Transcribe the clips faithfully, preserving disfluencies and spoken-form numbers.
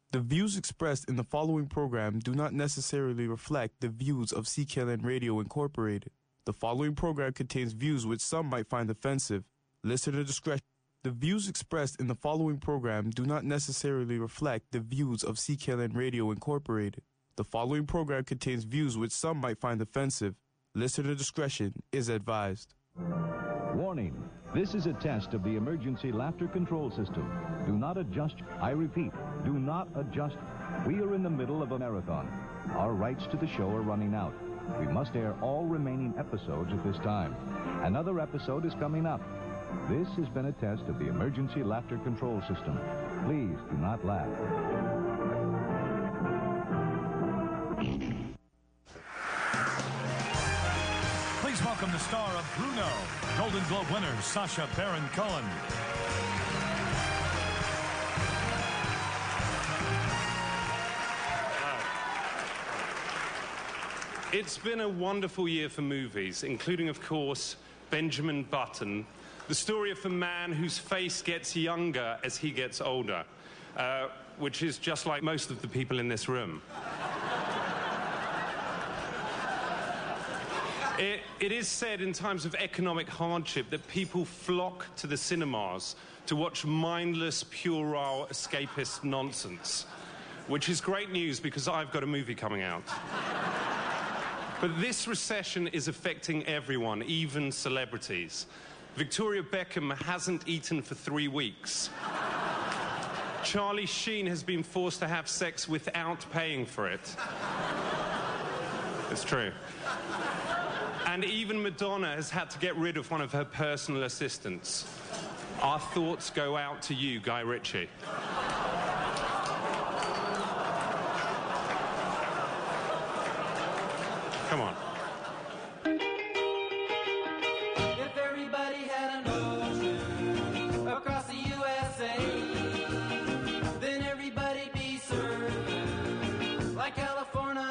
The views expressed in the following program do not necessarily reflect the views of C K L N Radio Incorporated. The following program contains views which some might find offensive. Listener discretion. The views expressed in the following program do not necessarily reflect the views of C K L N Radio Incorporated. The following program contains views which some might find offensive. Listener discretion is advised. Warning. This is a test of the emergency laughter control system. Do not adjust. I repeat, do not adjust. We are in the middle of a marathon. Our rights to the show are running out. We must air all remaining episodes at this time. Another episode is coming up. This has been a test of the emergency laughter control system. Please do not laugh. Please welcome the star of Bruno, Golden Globe winner Sacha Baron Cohen. It's been a wonderful year for movies, including, of course, Benjamin Button, the story of a man whose face gets younger as he gets older, uh, which is just like most of the people in this room. It, it is said in times of economic hardship that people flock to the cinemas to watch mindless, puerile, escapist nonsense, which is great news because I've got a movie coming out. But this recession is affecting everyone, even celebrities. Victoria Beckham hasn't eaten for three weeks. Charlie Sheen has been forced to have sex without paying for it. It's true. And even Madonna has had to get rid of one of her personal assistants. Our thoughts go out to you, Guy Ritchie. Come on. If everybody had an ocean across the U S A, then everybody'd be served like California.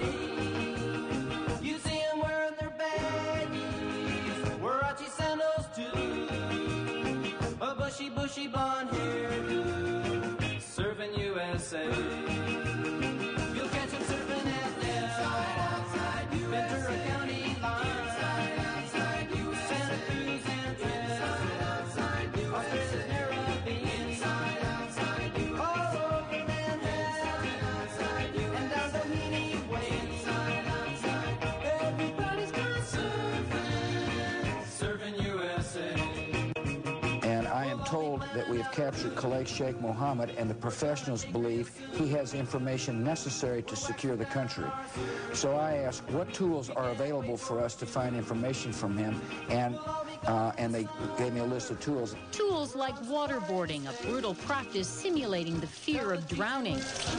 You see them wearing their baggies, Warachi sandals too, a bushy, bushy blonde hairdo, serving U S A. You'll catch them surfing at Del, Ventura County line, Santa Cruz and Trent, Australia's Caribbean, all over Manhattan, and down Doheny Way. Everybody's gone surfing, serving U S A. And I am told that we have captured Khaled Sheikh Mohammed, and the professionals believe he has information necessary to secure the country. So I asked what tools are available for us to find information from him, and uh, and they gave me a list of tools. Tools like waterboarding, a brutal practice simulating the fear of drowning.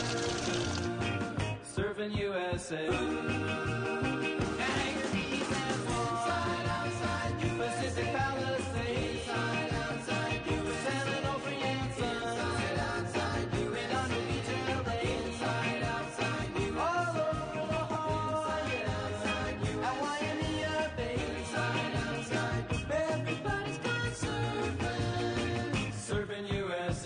Serving U S A. Pacific Palisades, San Onofre and Son, Redondo Beach, L A, all over La Jolla, at Waimea Bay, everybody's gone surfing, serving U S A.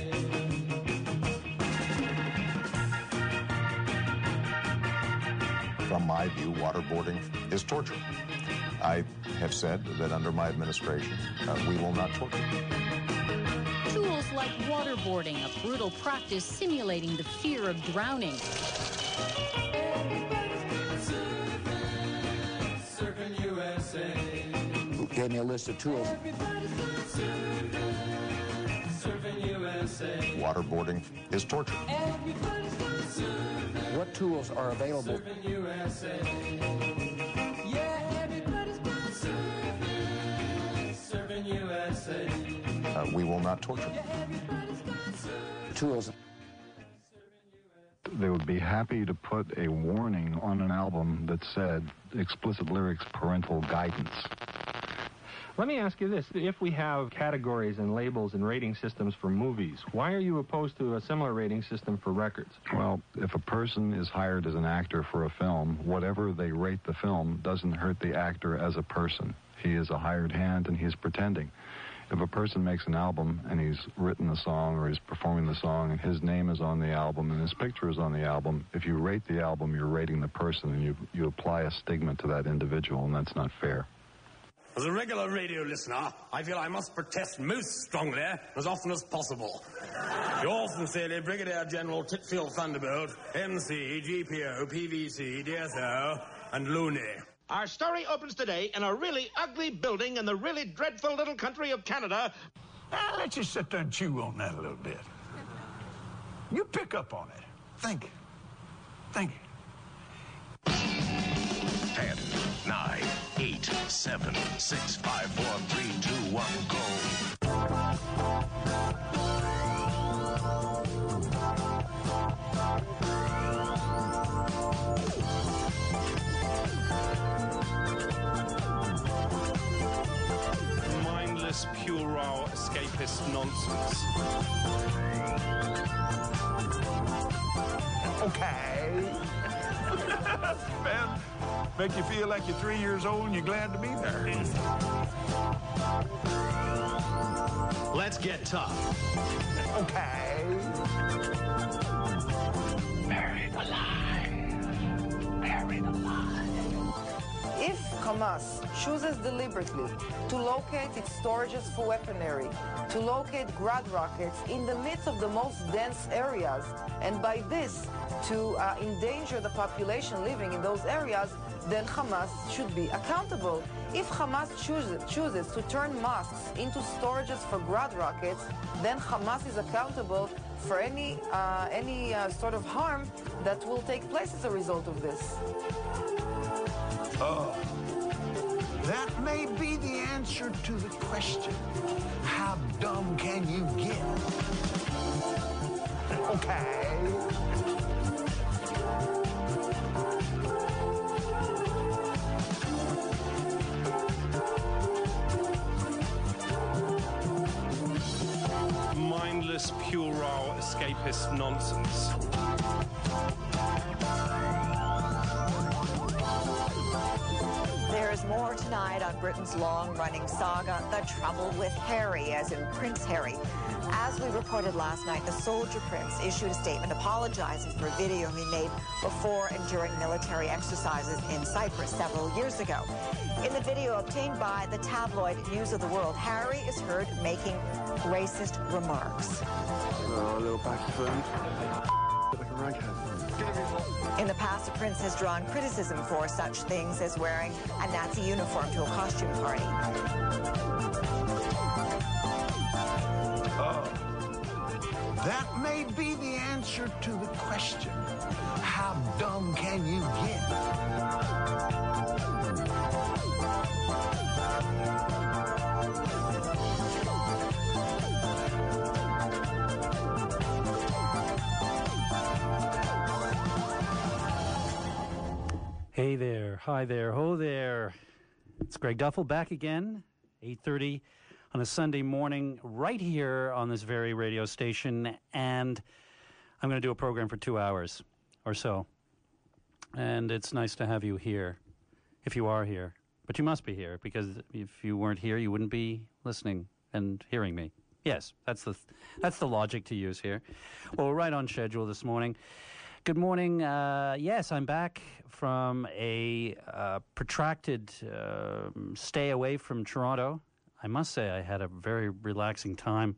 From my view, waterboarding is torture. I have said that under my administration, uh, we will not torture. Tools like waterboarding, a brutal practice simulating the fear of drowning. Surfing U S A. Gave me a list of tools. Serving U S A. Waterboarding is torture. What tools are available? Serving U S A. Yeah, everybody's gone surfing, serving U S A. Uh, we will not torture. Tools. They would be happy to put a warning on an album that said explicit lyrics, parental guidance. Let me ask you this. If we have categories and labels and rating systems for movies, why are you opposed to a similar rating system for records? Well, if a person is hired as an actor for a film, whatever they rate the film doesn't hurt the actor as a person. He is a hired hand and he is pretending. If a person makes an album and he's written the song or he's performing the song and his name is on the album and his picture is on the album, if you rate the album, you're rating the person and you, you apply a stigma to that individual, and that's not fair. As a regular radio listener, I feel I must protest most strongly as often as possible. Yours sincerely, Brigadier General Titfield Thunderbolt, M C, G P O, P V C, D S O, and Looney. Our story opens today in a really ugly building in the really dreadful little country of Canada. Now, let's just sit there and chew on that a little bit. You pick up on it. Think. Think. Ten, nine, eight, seven, six, five, four, three, two, one, go. Mindless, puerile, escapist nonsense. Okay. Man, make you feel like you're three years old and you're glad to be there. Let's get tough. Okay. Buried alive. Buried alive. If Hamas chooses deliberately to locate its storages for weaponry, to locate Grad rockets in the midst of the most dense areas, and by this to uh, endanger the population living in those areas, then Hamas should be accountable. If Hamas chooses, chooses to turn mosques into storages for Grad rockets, then Hamas is accountable for any, uh, any uh, sort of harm that will take place as a result of this. Oh, that may be the answer to the question. How dumb can you get? Okay. Mindless, puerile, escapist nonsense. There is more tonight on Britain's long-running saga, The Trouble with Harry, as in Prince Harry. As we reported last night, the Soldier Prince issued a statement apologizing for a video he made before and during military exercises in Cyprus several years ago. In the video obtained by the tabloid News of the World, Harry is heard making racist remarks. Oh, a little backphone. Like a raghead. In the past, the prince has drawn criticism for such things as wearing a Nazi uniform to a costume party. Oh, that may be the answer to the question. How dumb can you get? Hey there, hi there, ho there. It's Greg Duffel back again, eight thirty on a Sunday morning, right here on this very radio station, and I'm going to do a program for two hours or so. And it's nice to have you here, if you are here. But you must be here, because if you weren't here, you wouldn't be listening and hearing me. Yes, that's the that's the logic to use here. Well, we're right on schedule this morning. Good morning. Uh, yes, I'm back from a uh, protracted uh, stay away from Toronto. I must say I had a very relaxing time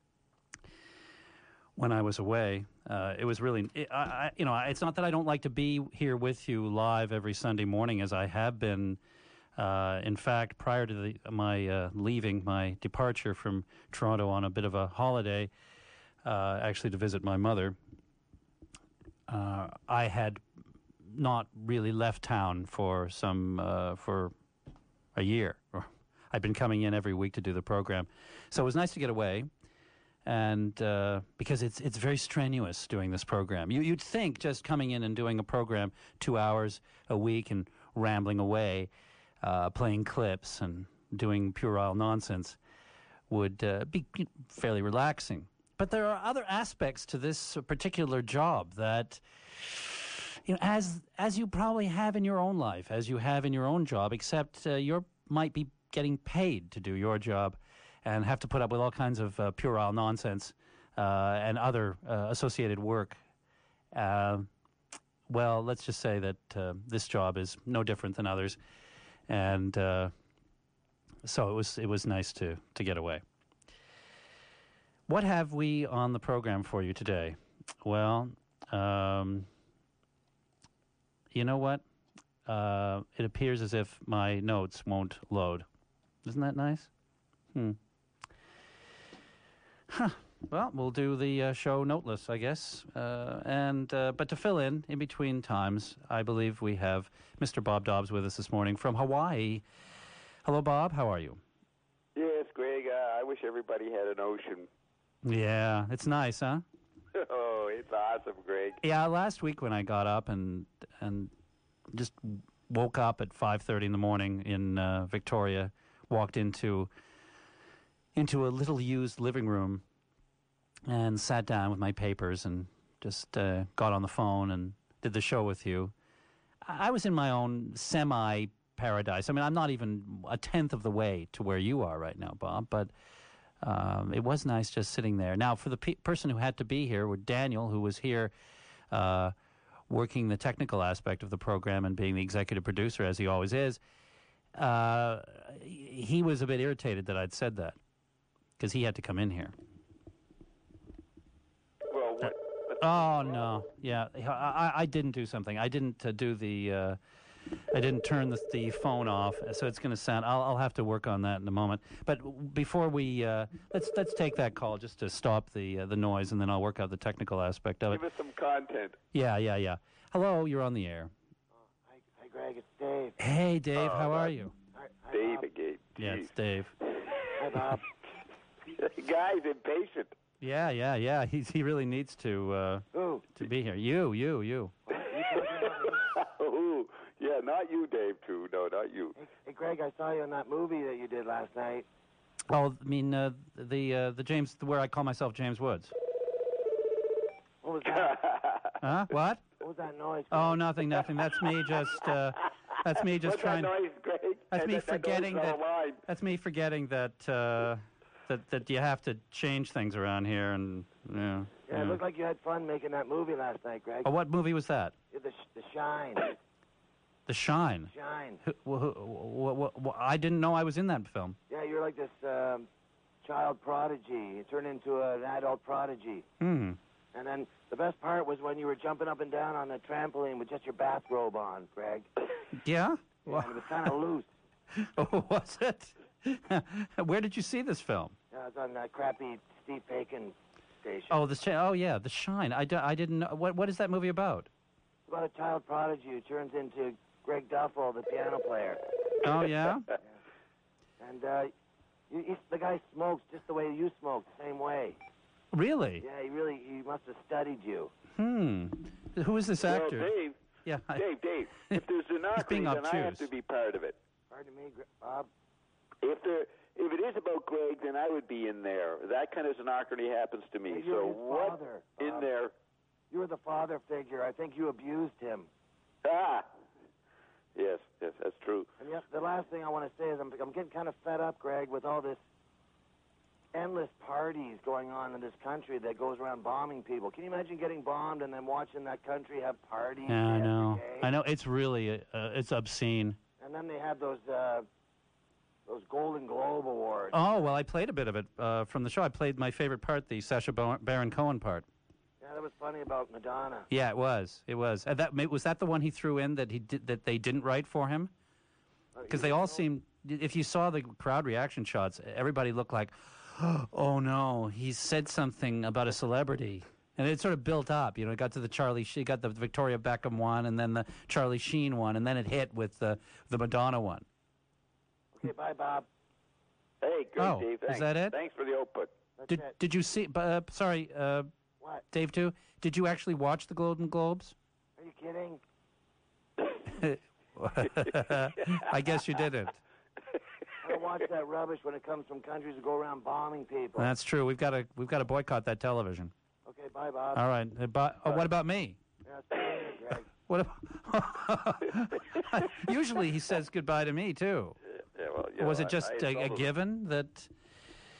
when I was away. Uh, it was really, it, I, I, you know, it's not that I don't like to be here with you live every Sunday morning as I have been. Uh, in fact, prior to the, my uh, leaving, my departure from Toronto on a bit of a holiday, uh, actually to visit my mother, Uh, I had not really left town for some uh, for a year. I'd been coming in every week to do the program, so it was nice to get away, and uh, because it's it's very strenuous doing this program. You, you'd think just coming in and doing a program two hours a week and rambling away, uh, playing clips and doing puerile nonsense would uh, be fairly relaxing. But there are other aspects to this particular job that, you know, as as you probably have in your own life, as you have in your own job, except uh, you might be getting paid to do your job, and have to put up with all kinds of uh, puerile nonsense uh, and other uh, associated work. Uh, well, let's just say that uh, this job is no different than others, and uh, so it was it was nice to to get away. What have we on the program for you today? Well, um, you know what? Uh, it appears as if my notes won't load. Isn't that nice? Hmm. Huh. Well, we'll do the uh, show noteless, I guess. Uh, and uh, but to fill in in between times, I believe we have Mister Bob Dobbs with us this morning from Hawaii. Hello, Bob. How are you? Yes, Greg. Uh, I wish everybody had an ocean. Yeah, it's nice, huh? Oh, it's awesome, Greg. Yeah, last week when I got up and and just woke up at five thirty in the morning in uh, Victoria, walked into into a little used living room and sat down with my papers and just uh, got on the phone and did the show with you. I was in my own semi-paradise. I mean, I'm not even a tenth of the way to where you are right now, Bob, but um, it was nice just sitting there. Now, for the pe- person who had to be here, with Daniel, who was here uh, working the technical aspect of the program and being the executive producer, as he always is, uh, he was a bit irritated that I'd said that because he had to come in here. Well, what? Oh no, yeah, I, I didn't do something. I didn't uh, do the. Uh, I didn't turn the, the phone off, so it's going to sound. I'll, I'll have to work on that in a moment. But before we uh, let's let's take that call just to stop the uh, the noise, and then I'll work out the technical aspect of it. Give us some content. Yeah, yeah, yeah. Hello, you're on the air. Hi, hi Greg. It's Dave. Hey, Dave. Oh, how are that- you? Hi, hi, Dave Bob. again. Yeah, it's Dave. Hi, Bob. The guy's impatient. Yeah, yeah, yeah. He's he really needs to uh, Who? to be here. You, you, you. Ooh, yeah, not you, Dave, too. No, not you. Hey, hey, Greg, I saw you in that movie that you did last night. Oh, I mean uh, the uh, the James where I call myself James Woods. What was that? Huh? What? What was that noise? Oh, nothing, nothing. That's me just. Uh, that's me just What's trying. that noise, Greg? That's That- me that- that forgetting noise is that. all mine. That's me forgetting that. Uh, that that you have to change things around here, and yeah. Yeah, yeah. it looked like you had fun making that movie last night, Greg. Oh, what movie was that? Yeah, The, sh- the Shine. The Shine. Shine. Who, who, who, who, I didn't know I was in that film. Yeah, you're like this um, child prodigy. You turned into an adult prodigy. Hmm. And then the best part was when you were jumping up and down on the trampoline with just your bathrobe on, Greg. Yeah. Yeah, and it was kind of loose. Oh, was it? Where did you see this film? Yeah, it was on that crappy Steve Bacon station. Oh, the Sh- oh yeah, The Shine. I, d- I didn't know. What what is that movie about? It's about a child prodigy who turns into Greg Duffel, the piano player. Oh yeah. And uh, you, you, the guy smokes just the way you smoke, the same way. Really? Yeah, he really he must have studied you. Hmm. Who is this actor? Well, Dave, Yeah. I- Dave, Dave, if there's an He's being then I have obtuse. to be part of it. Pardon me, Gre- Bob. If there, if it is about Greg, then I would be in there. That kind of anarchy happens to me. Hey, you're so his what father, in Bob. there? You were the father figure. I think you abused him. Ah, yes, yes, that's true. And yet, the last thing I want to say is I'm, I'm getting kind of fed up, Greg, with all this endless parties going on in this country that goes around bombing people. Can you imagine getting bombed and then watching that country have parties? Yeah, I every know. day? I know. It's really uh, it's obscene. And then they have those uh, those Golden Globe Awards. Oh well, I played a bit of it uh, from the show. I played my favorite part, the Sacha Bar- Baron Cohen part. Yeah, that was funny about Madonna. Yeah, it was. It was. Uh, that was that the one he threw in that he did, that they didn't write for him? Because they all seemed. If you saw the crowd reaction shots, everybody looked like, oh no, he said something about a celebrity. And it sort of built up, you know. It got to the Charlie, she got the Victoria Beckham one, and then the Charlie Sheen one, and then it hit with the the Madonna one. Okay, bye, Bob. Hey, good, Oh, Dave. is Thanks. that it? Thanks for the output. Did did you see? Uh, sorry, uh, What? Dave too. Did you actually watch the Golden Globes? Are you kidding? I guess you didn't. I don't watch that rubbish when it comes from countries that go around bombing people. That's true. We've got to we've got to boycott that television. Okay, bye, Bob. All right. Uh, but, oh, what about me? Yeah, it's fine, Greg. What? If, usually he says goodbye to me too. Yeah, well, you Was know, it just I, I a, a told him- given that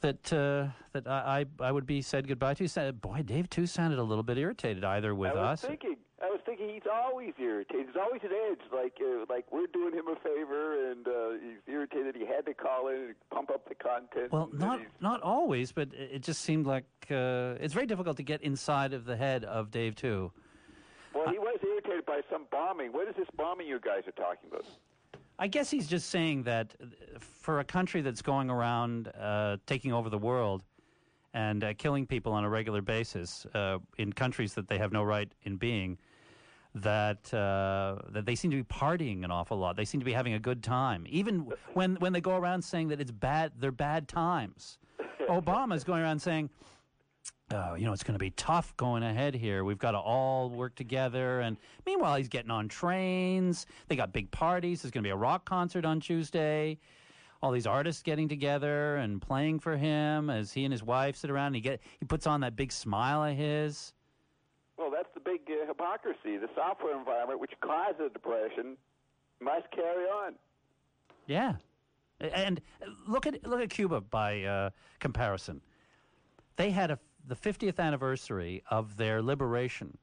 that uh, that I, I I would be said goodbye to. Said, boy, Dave too sounded a little bit irritated either with I was us. thinking, I was thinking he's always irritated. There's always an edge, like uh, like we're doing him a favor, and uh, he's irritated. He had to call in and pump up the content. Well, and not he's- not always, but it just seemed like uh, it's very difficult to get inside of the head of Dave too. Well, he was irritated by some bombing. What is this bombing you guys are talking about? I guess he's just saying that uh, for a country that's going around uh, taking over the world and uh, killing people on a regular basis uh, in countries that they have no right in being, that uh, that they seem to be partying an awful lot. They seem to be having a good time, even when when they go around saying that it's bad. They're bad times. Obama's going around saying, oh, you know, it's going to be tough going ahead here. We've got to all work together. And meanwhile, he's getting on trains. They got big parties. There's going to be a rock concert on Tuesday. All these artists getting together and playing for him as he and his wife sit around. And he get he puts on that big smile of his. Well, that's the big uh, hypocrisy. The software environment, which causes depression, must carry on. Yeah, and look at look at Cuba by uh, comparison. They had a, the fiftieth anniversary of their liberation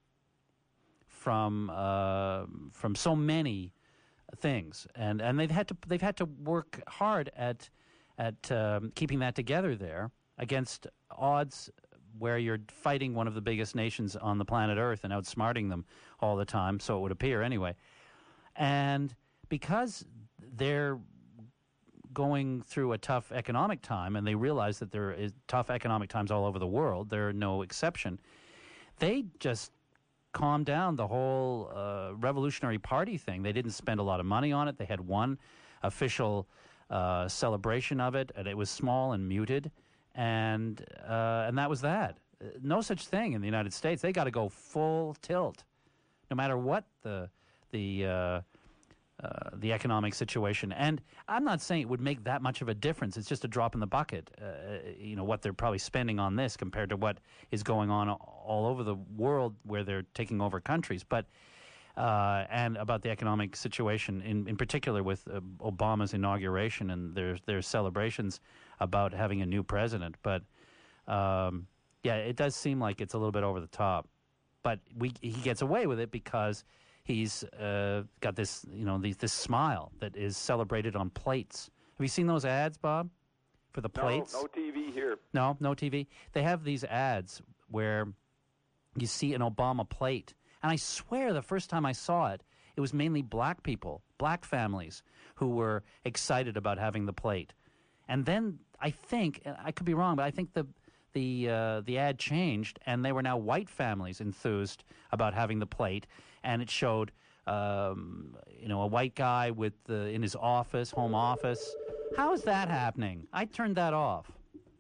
from uh, from so many things, and, and they've had to they've had to work hard at at um, keeping that together there against odds where you're fighting one of the biggest nations on the planet Earth and outsmarting them all the time. So it would appear anyway, and because they're going through a tough economic time, and they realize that there is tough economic times all over the world, they're no exception, they just calmed down the whole uh, Revolutionary Party thing. They didn't spend a lot of money on it. They had one official uh, celebration of it, and it was small and muted, and uh, and that was that. Uh, no such thing in the United States. They got to go full tilt, no matter what the the uh, Uh, the economic situation. And I'm not saying it would make that much of a difference. It's just a drop in the bucket, uh, you know, what they're probably spending on this compared to what is going on all over the world where they're taking over countries. But, uh, and about the economic situation, in, in particular with uh, Obama's inauguration and their, their celebrations about having a new president. But, um, yeah, it does seem like it's a little bit over the top. But we he gets away with it because he's uh, got this, you know, these, this smile that is celebrated on plates. Have you seen those ads, Bob, for the plates? No, no T V here. No, no T V. They have these ads where you see an Obama plate. And I swear the first time I saw it, it was mainly black people, black families, who were excited about having the plate. And then I think, and I could be wrong, but I think the the uh, the ad changed, and they were now white families enthused about having the plate. And it showed, um, you know, a white guy with the, in his office, home office. How is that happening? I turned that off.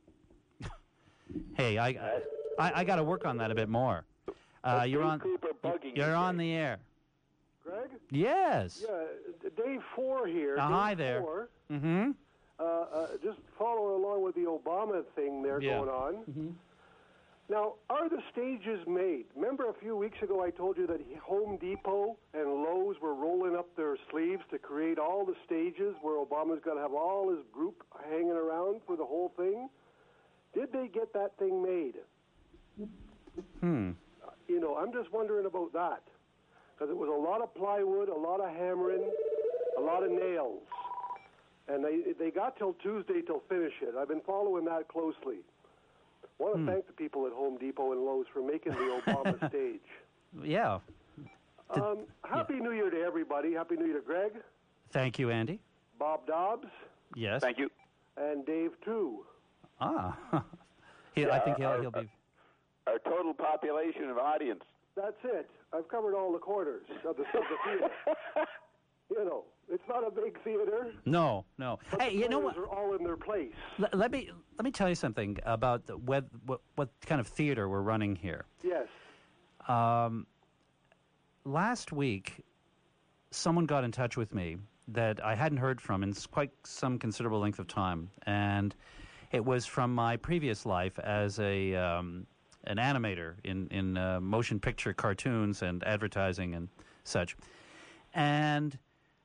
Hey, I I, I got to work on that a bit more. Uh, you're on. You're on the air. Greg? Yes. Yeah, Dave Four here. Uh, Dave hi there. Four. Mm-hmm. Uh, uh, just following along with the Obama thing there Yeah. going on. Mm-hmm. Now, are the stages made? Remember a few weeks ago I told you that Home Depot and Lowe's were rolling up their sleeves to create all the stages where Obama's going to have all his group hanging around for the whole thing? Did they get that thing made? Hmm. You know, I'm just wondering about that. Because it was a lot of plywood, a lot of hammering, a lot of nails. And they they got till Tuesday till finish it. I've been following that closely. I want to Hmm. thank the people at Home Depot and Lowe's for making the Obama stage. Yeah. Um, Happy New Year to everybody. Happy New Year to Greg, Thank you, Andy. Bob Dobbs, Yes. Thank you. and Dave, too. Ah. he, I Yeah, think he'll, our- he'll be. Our total population of audience. That's it. I've covered all the corners of the, of the theater. You know, it's not a big theater. No, no. But Hey, the you know players what? are all in their place. Let, let me let me tell you something about the, what, what what kind of theater we're running here. Yes. Um, last week, someone got in touch with me that I hadn't heard from in s- quite some considerable length of time, and it was from my previous life as a um, an animator in in uh, motion picture cartoons and advertising and such. And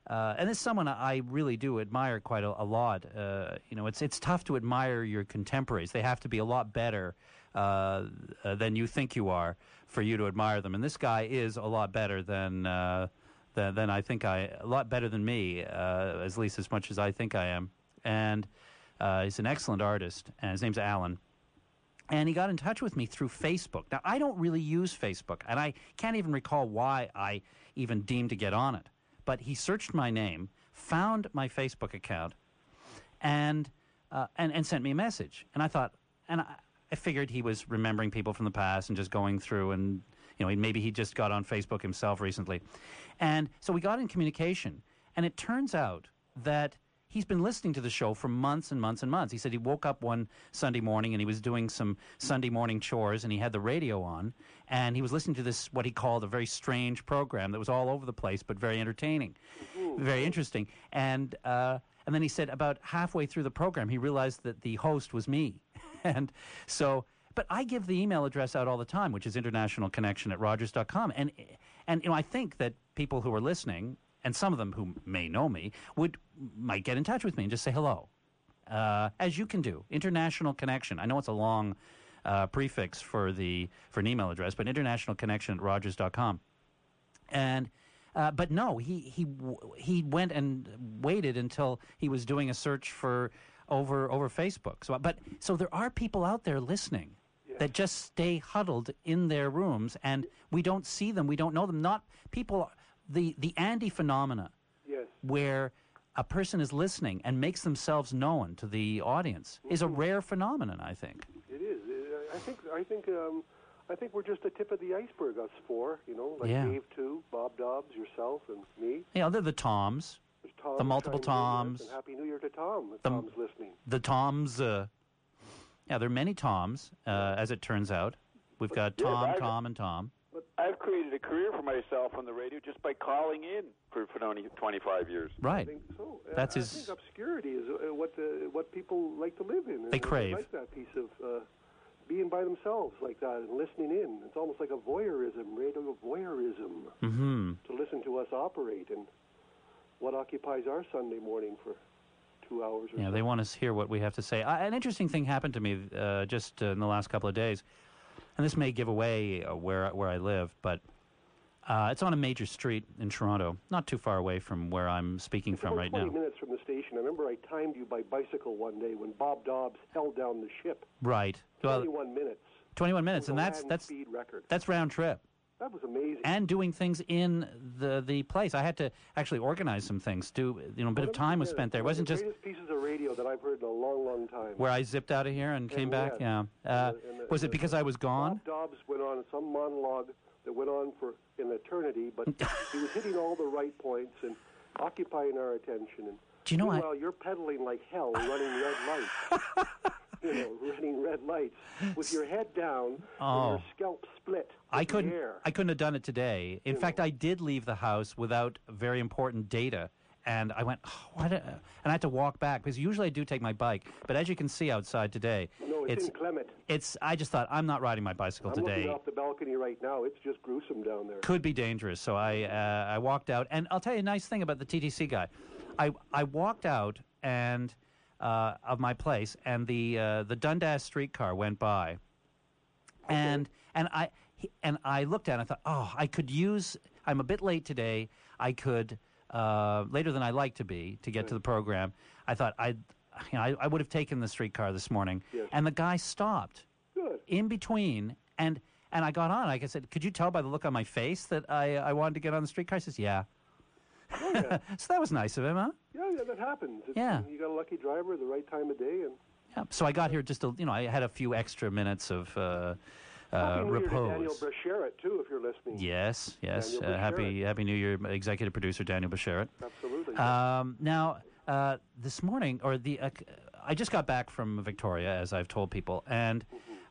uh, and this is someone I really do admire quite a, a lot. Uh, you know, it's it's tough to admire your contemporaries. They have to be a lot better uh, uh, than you think you are for you to admire them. And this guy is a lot better than uh, than, than I think I a lot better than me, uh, at least as much as I think I am. And uh, he's an excellent artist, and his name's Alan. And he got in touch with me through Facebook. Now, I don't really use Facebook, and I can't even recall why I even deemed to get on it. But he searched my name, found my Facebook account, and uh, and, and sent me a message. And I thought, and I, I figured he was remembering people from the past and just going through, and you know, he, maybe he just got on Facebook himself recently. And so we got in communication, and it turns out that he's been listening to the show for months and months and months. He said he woke up one Sunday morning and he was doing some Sunday morning chores and he had the radio on and he was listening to this, what he called a very strange program that was all over the place but very entertaining, Ooh. very interesting. And uh, and then he said about halfway through the program he realized that the host was me. And so, but I give the email address out all the time, which is international connection at rogers dot com. And, and you know, I think that people who are listening, and some of them who may know me, would might get in touch with me and just say hello, uh, as you can do. International Connection. I know it's a long uh, prefix for the for an email address, but international connection at rogers dot com. And uh, but no, he he he went and waited until he was doing a search for over over Facebook. So, but so there are people out there listening yes. that just stay huddled in their rooms, and we don't see them, we don't know them. Not people. The the Andy phenomena, yes. where a person is listening and makes themselves known to the audience, mm-hmm. is a rare phenomenon, I think. It is. I think. I think. Um, I think we're just the tip of the iceberg. Us four, you know, like yeah. Dave too, Bob Dobbs, yourself, and me. Yeah, they're the Toms. There's Tom, the multiple Toms. Toms. And Happy New Year to Tom. If the, Tom's listening. The Toms. Uh, yeah, there are many Toms, uh, as it turns out. We've got Tom, yeah, Tom, and Tom. I've created a career for myself on the radio just by calling in for, for only twenty-five years. Right. I think so. That's I his... think obscurity is uh, what the, what people like to live in. They and crave. I like that piece of uh, being by themselves like that and listening in. It's almost like a voyeurism, radio voyeurism, mm-hmm. to listen to us operate and what occupies our Sunday morning for two hours or Yeah, so. they want to hear what we have to say. Uh, an interesting thing happened to me uh, just uh, in the last couple of days. And this may give away uh, where where I live, but uh, it's on a major street in Toronto, not too far away from where I'm speaking it's from about right twenty now. minutes from the station. I remember I timed you by bicycle one day when Bob Dobbs held down the ship. Right. Well, twenty-one minutes. twenty-one minutes, and a that's land that's speed record. That's round trip. That was amazing. And doing things in the the place. I had to actually organize some things. Do you know a bit of time was spent there. It wasn't the just greatest pieces of radio that I've heard in a long, long time. where I zipped out of here and, and came back. Yeah. Uh, and the, and the, was it because I was gone? Bob Dobbs went on some monologue that went on for an eternity, but he was hitting all the right points and occupying our attention. And Do you know meanwhile, I... you're pedaling like hell, running red lights. You know, running red lights with your head down Oh. and your scalp split. I couldn't. The air. I couldn't have done it today. In You fact, know. I did leave the house without very important data, and I went, oh, what? A, and I had to walk back because usually I do take my bike. But as you can see outside today, No, it's, it's inclement. it's. I just thought I'm not riding my bicycle I'm today. looking off the balcony right now. It's just gruesome down there. Could be dangerous. So I uh, I walked out, and I'll tell you a nice thing about the T T C guy. I I walked out and uh, of my place, and the uh, the Dundas streetcar went by, okay. and and I he, and I looked at it and I thought, oh, I could use. I'm a bit late today. I could uh, later than I like to be to get Right. to the program. I thought I'd. You know, I, I would have taken the streetcar this morning, Yes. and the guy stopped Good. in between, and and I got on. Like I said, could you tell by the look on my face that I I wanted to get on the streetcar? He says, yeah. Oh, yeah. So that was nice of him, huh? Yeah, yeah, that happens. It's, Yeah. You got a lucky driver at the right time of day, and Yeah. So I got here just a, you know, I had a few extra minutes of uh, uh, Happy New Year to Daniel repose. Brasherit, too, if you're listening. Yes, yes. Daniel Uh, happy Brasherit. Happy New Year, executive producer Daniel Basheret. Absolutely. Um, now, uh, this morning, or the, uh, I just got back from Victoria, as I've told people, and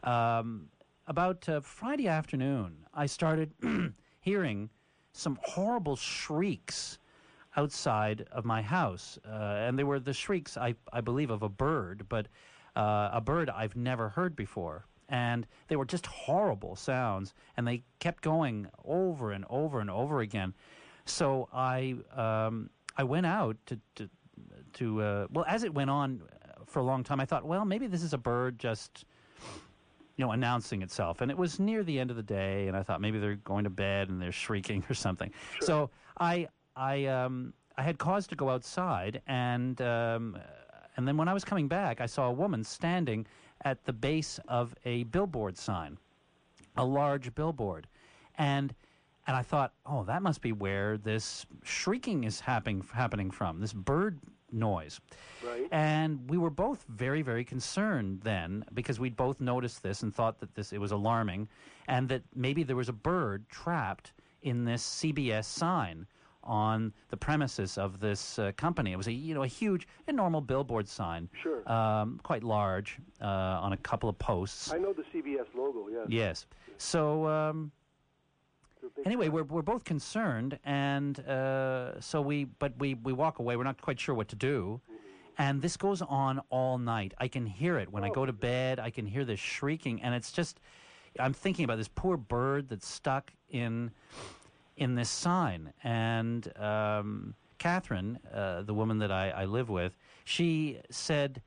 um, about uh, Friday afternoon, I started hearing some horrible shrieks outside of my house, uh, and they were the shrieks, I, I believe, of a bird, but uh, a bird I've never heard before. And they were just horrible sounds, and they kept going over and over and over again. So I um, I went out to to, to uh, well, as it went on for a long time, I thought, well, maybe this is a bird just, you know, announcing itself. And it was near the end of the day, and I thought maybe they're going to bed and they're shrieking or something. Sure. So I I um I had cause to go outside, and um and then when I was coming back, I saw a woman standing at the base of a billboard sign, a large billboard, and and I thought, oh, that must be where this shrieking is happening happening from, this bird noise. Right. And we were both very, very concerned then, because we'd both noticed this and thought that this it was alarming, and that maybe there was a bird trapped in this C B S sign on the premises of this uh, company. It was a you know a huge, a normal billboard sign, Sure. um, quite large, uh, on a couple of posts. I know the C B S logo, yes. Yes. So um, They're big anyway, signs. we're we're both concerned, and uh, so we but we we walk away. We're not quite sure what to do, and this goes on all night. I can hear it when I go to bed. I can hear this shrieking, and it's just, I'm thinking about this poor bird that's stuck in in this sign. And um, Catherine, uh, the woman that I, I live with, she said,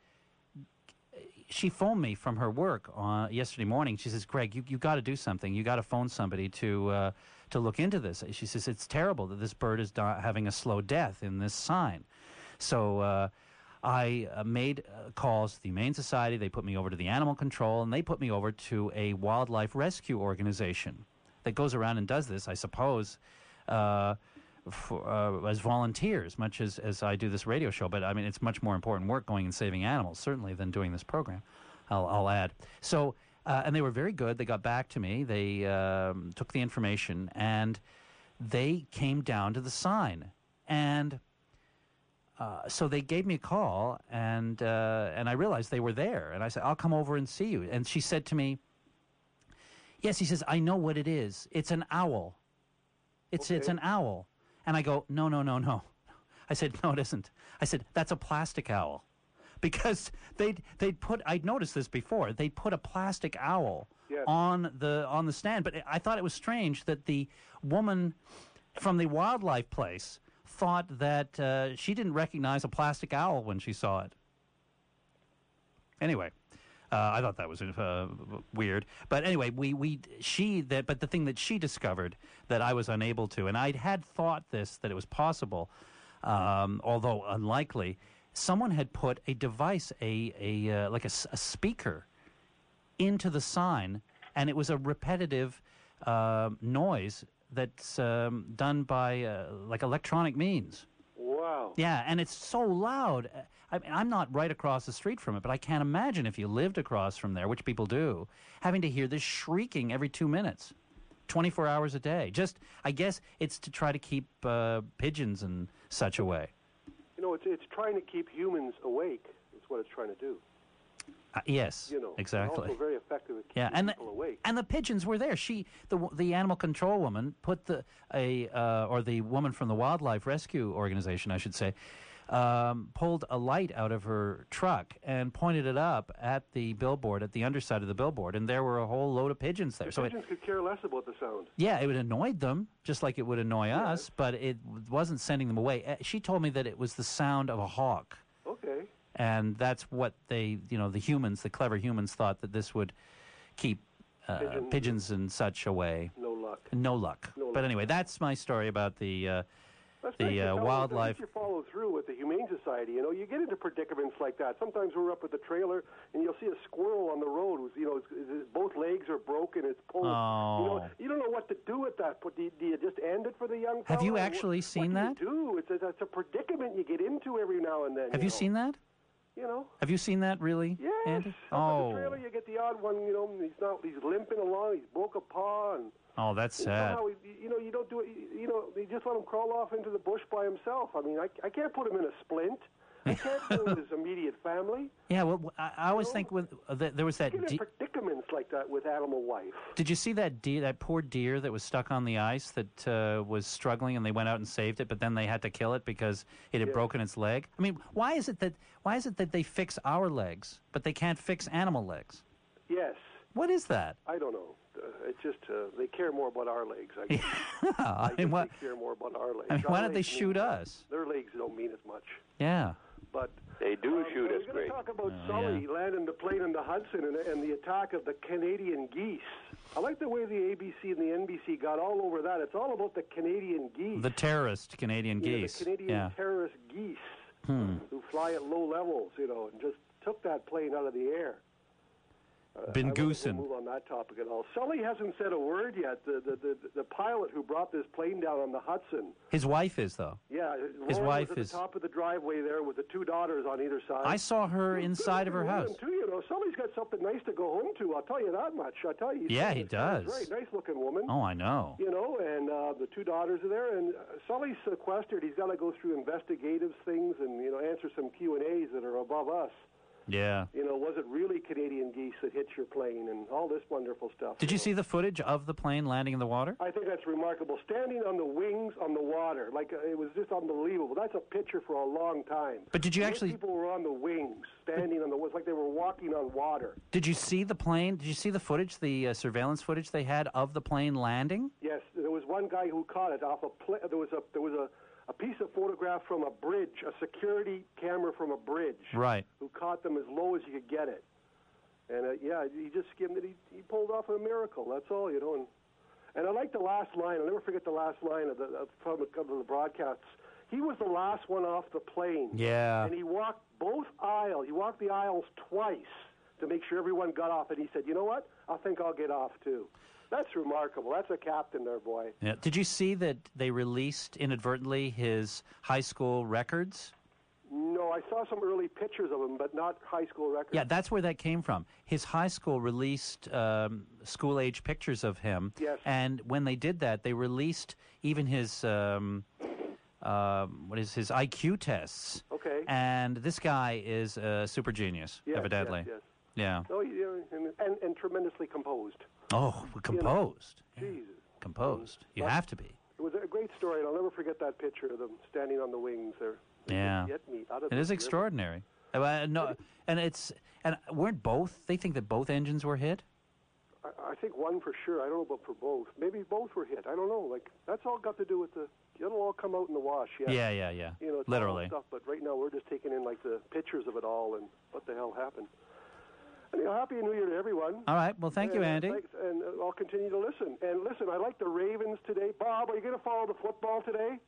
she phoned me from her work on yesterday morning. She says, Greg, you you got to do something. You got to phone somebody to uh, to look into this. She says, it's terrible that this bird is di- having a slow death in this sign. So uh, I uh, made uh, calls to the Humane Society. They put me over to the Animal Control, and they put me over to a wildlife rescue organization that goes around and does this, I suppose, uh, for, uh, as volunteers, much as, as I do this radio show. But, I mean, it's much more important work going and saving animals, certainly, than doing this program, I'll, I'll add. So, uh, and they were very good. They got back to me. They um, took the information, and they came down to the sign. And uh, so they gave me a call, and uh, and I realized they were there. And I said, I'll come over and see you. And she said to me, yes, he says, I know what it is. It's an owl. It's Okay. it's an owl. And I go, no, no, no, no. I said, no, it isn't. I said, that's a plastic owl. Because they'd, they'd put, I'd noticed this before, they'd put a plastic owl Yes. on the on the stand. But I thought it was strange that the woman from the wildlife place thought that uh, she didn't recognize a plastic owl when she saw it. Anyway. Uh, I thought that was uh, weird, but anyway, we we she that but the thing that she discovered that I was unable to, and I'd had thought this that it was possible, um, although unlikely. Someone had put a device, a a uh, like a, s- a speaker, into the sign, and it was a repetitive uh, noise that's um, done by uh, like electronic means. Wow. Yeah, and it's so loud. I mean, I'm not right across the street from it, but I can't imagine if you lived across from there, which people do, having to hear this shrieking every two minutes, twenty-four hours a day. Just, I guess it's to try to keep uh, pigeons and such away. You know, it's it's trying to keep humans awake. Is what it's trying to do. Uh, yes, You know, exactly. And also very effective at keeping Yeah, and the, people awake. and the pigeons were there. She, the the animal control woman, put the a uh, or the woman from the wildlife rescue organization, I should say, um, pulled a light out of her truck and pointed it up at the billboard, at the underside of the billboard, and there were a whole load of pigeons there. The So it, pigeons could care less about the sound. yeah, it would annoyed them, just like it would annoy us, but it wasn't sending them away. Uh, She told me that it was the sound of a hawk. Okay. And that's what they, you know, the humans, the clever humans, thought that this would keep uh, Pigeons. pigeons and such away. No luck. No luck. No but luck. anyway, that's my story about the uh, That's the nice to uh, tell us. wildlife. At least you follow through with the Humane Society. You know, you get into predicaments like that. Sometimes we're up at the trailer and you'll see a squirrel on the road who's, you know, it's, it's, both legs are broken. It's pulled. You know, Oh. you don't know what to do with that. But do you, do you just end it for the young Have you fella? Or actually what, seen what that? do you do? It's a, it's a predicament you get into every now and then. Have you know. seen that? You know. Have you seen that really? Yes. Andy? Up Oh. at the trailer, you get the odd one. You know, he's not. He's limping along. He's broke a paw and. Oh, that's And sad. somehow, he- you know, you don't do it. You you know, you just let him crawl off into the bush by himself. I mean, I, I can't put him in a splint. I can't do his immediate family. Yeah, well, I, I always think with uh, the, there was that. You get De- in predicaments like that with animal life. Did you see that deer, that poor deer that was stuck on the ice that uh, was struggling, and they went out and saved it, but then they had to kill it because it had Yeah. broken its leg? I mean, why is it that why is it that they fix our legs, but they can't fix animal legs? Yes. What is that? I don't know. uh, it's just uh, they care more about our legs. I guess. Yeah, I I guess mean, what? they care more about our legs. I mean, Our why don't they legs mean shoot more. us? Their legs don't mean as much. Yeah. But they do um, shoot us we're great. going to talk about Oh, Sully yeah. landing the plane in the Hudson and, and the attack of the Canadian geese. I like the way the A B C and the N B C got all over that. It's all about the Canadian geese. The terrorist Canadian You know, geese. the Canadian yeah. terrorist geese Hmm. who fly at low levels, you know, and just took that plane out of the air. Uh, Been I wonder if goosing. We'll move on that topic at all. Sully hasn't said a word yet. The, the the the pilot who brought this plane down on the Hudson. His wife is, though. Yeah, His Lauren wife was at is- the top of the driveway there with the two daughters on either side. I saw her inside of her Good-looking house. woman, too, you know, Sully's got something nice to go home to. I'll tell you that much. I tell you. Yeah, he He's does. Right, nice looking woman. Oh, I know. You know, and uh, the two daughters are there, and uh, Sully's sequestered. He's got to go through investigative things and, you know, answer some Q and A's that are above us. Yeah. You know, was it really Canadian geese that hit your plane and all this wonderful stuff? Did you see the footage of the plane landing in the water? I think that's remarkable. Standing on the wings on the water, like uh, it was just unbelievable. That's a picture for a long time. But did you Most actually- people were on the wings, standing on the wings, like they were walking on water. Did you see the plane? Did you see the footage, the uh, surveillance footage they had of the plane landing? Yes, there was one guy who caught it off a. Pl- there was a there was a. A piece of photograph from a bridge, a security camera from a bridge. Right. Who caught them as low as you could get it. And, uh, yeah, he just skimmed it. He, he pulled off a miracle. That's all, you know. And, and I like the last line. I'll never forget the last line of the, of, from the, of the broadcasts. He was the last one off the plane. Yeah. And he walked both aisles. He walked the aisles twice to make sure everyone got off. And he said, you know what? I think I'll get off, too. That's remarkable. That's a captain there, boy. Yeah. Did you see that they released inadvertently his high school records? No, I saw some early pictures of him, but not high school records. Yeah, that's where that came from. His high school released um, school-age pictures of him. Yes. And when they did that, they released even his, um, um, what is his I Q tests. Okay. And this guy is a super genius, Yes, evidently. Yes, yes. Yeah. No, you know, and, and, and tremendously composed. Oh, composed. Jesus. Composed. You But- have to be. It was a great story, and I'll never forget that picture of them standing on the wings there. They Yeah. Get me out of It this is river. extraordinary. Uh, uh, no, and it's and weren't both? They think that both engines were hit. I, I think one for sure. I don't know about for both. Maybe both were hit. I don't know. Like that's all got to do with the. It'll all come out in the wash. Yeah. Yeah, yeah, yeah. You know, it's Literally. all stuff. But right now we're just taking in like the pictures of it all and what the hell happened. Anyhow, happy New Year to everyone. All right. Well, thank you, And, uh, Andy. thanks, and uh, I'll continue to listen. And listen, I like the Ravens today. Bob, are you going to follow the football today?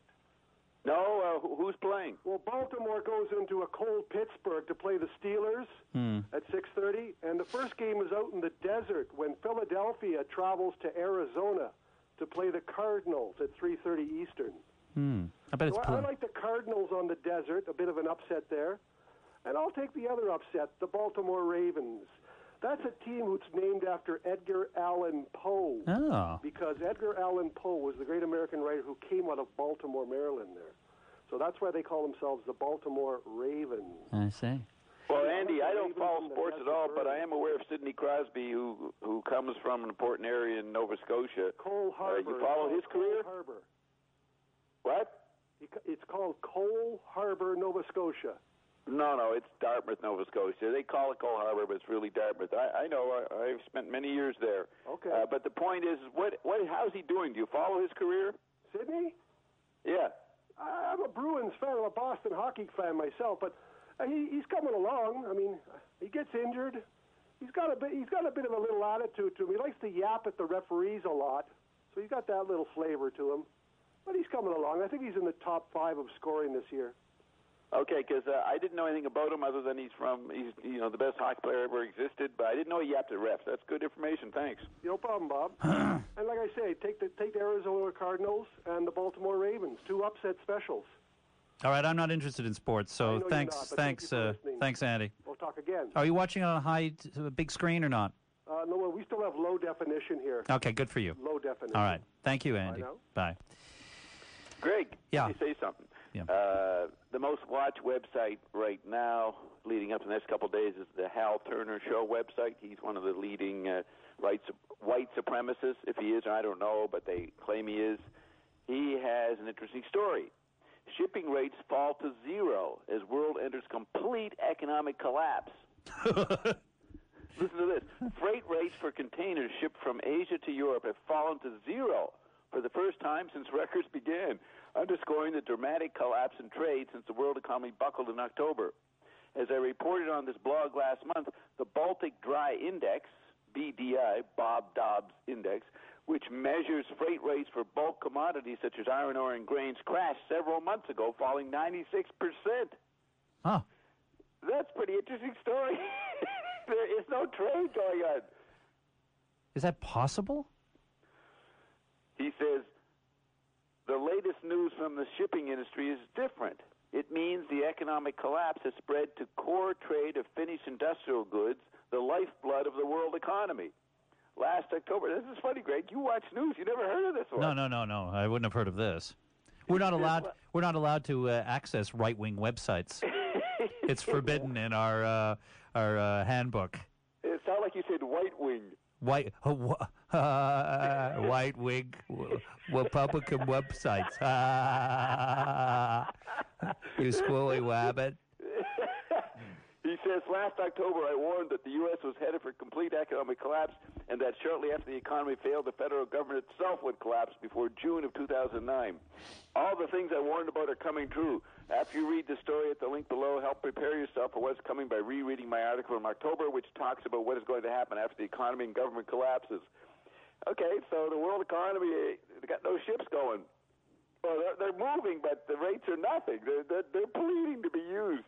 No, uh, who- who's playing? Well, Baltimore goes into a cold Pittsburgh to play the Steelers Hmm. at six thirty, and the first game is out in the desert when Philadelphia travels to Arizona to play the Cardinals at three thirty Eastern. Hmm. I bet it's. So I, I pl- like the Cardinals on the desert, a bit of an upset there. And I'll take the other upset, the Baltimore Ravens. That's a team who's named after Edgar Allan Poe. Oh. Because Edgar Allan Poe was the great American writer who came out of Baltimore, Maryland there. So that's why they call themselves the Baltimore Ravens. I see. Well, Andy, I don't follow sports at all, but I am aware of Sidney Crosby, who who comes from an important area in Nova Scotia. Cole Harbor. Uh, you follow his Cole career? Harbor. What? It's called Cole Harbor, Nova Scotia. No, no, it's Dartmouth, Nova Scotia. They call it Cole Harbor, but it's really Dartmouth. I, I know. I, I've spent many years there. Okay. Uh, but the point is, what, what, how's he doing? Do you follow his career? Sydney? Yeah. I- I'm a Bruins fan. I'm a Boston hockey fan myself, but uh, he, he's coming along. I mean, he gets injured. He's got a bit. He's got a bit of a little attitude to him. He likes to yap at the referees a lot, so he's got that little flavor to him. But he's coming along. I think he's in the top five of scoring this year. Okay, because uh, I didn't know anything about him other than he's from, he's you know the best hockey player ever existed. But I didn't know he yapped at refs. That's good information. Thanks. No problem, Bob. And like I say, take the take the Arizona Cardinals and the Baltimore Ravens, two upset specials. All right. I'm not interested in sports, I so know you're thanks, not, but thank thanks, you for uh, listening. thanks, Andy. We'll talk again. Are you watching it on a high, a big screen or not? Uh, no, well, we still have low definition here. Okay, good for you. Low definition. All right. Thank you, Andy. now. Bye. Greg, Yeah. let me say something. Yeah. Uh, the most watched website right now, leading up to the next couple of days, is the Hal Turner Show website. He's one of the leading uh, right, white supremacists. If he is, I don't know, but they claim he is. He has an interesting story. Shipping rates fall to zero as world enters complete economic collapse. Listen to this. Freight rates for containers shipped from Asia to Europe have fallen to zero for the first time since records began, underscoring the dramatic collapse in trade since the world economy buckled in October. As I reported on this blog last month, the Baltic Dry Index, B D I, Bob Dobbs Index, which measures freight rates for bulk commodities such as iron ore and grains, crashed several months ago, falling ninety-six percent. Huh. That's a pretty interesting story. There is no trade going on. Is that possible? He says, the latest news from the shipping industry is different. It means the economic collapse has spread to core trade of finished industrial goods, the lifeblood of the world economy. Last October, this is funny, Greg, you watch news, you never heard of this one. No, no, no, no. I wouldn't have heard of this. We're not allowed. We're not allowed to uh, access right-wing websites. It's forbidden in our uh, our uh, handbook. It sounded like you said white wing. White, uh, uh, white wing w- Republican websites. You squirrely wabbit. He says, last October I warned that the U S was headed for complete economic collapse and that shortly after the economy failed, the federal government itself would collapse before June of two thousand nine. All the things I warned about are coming true. After you read the story at the link below, help prepare yourself for what's coming by rereading my article from October, which talks about what is going to happen after the economy and government collapses. Okay, so the world economy, they got no ships going. Well, they're, they're moving, but the rates are nothing. They're, they're, they're pleading to be used.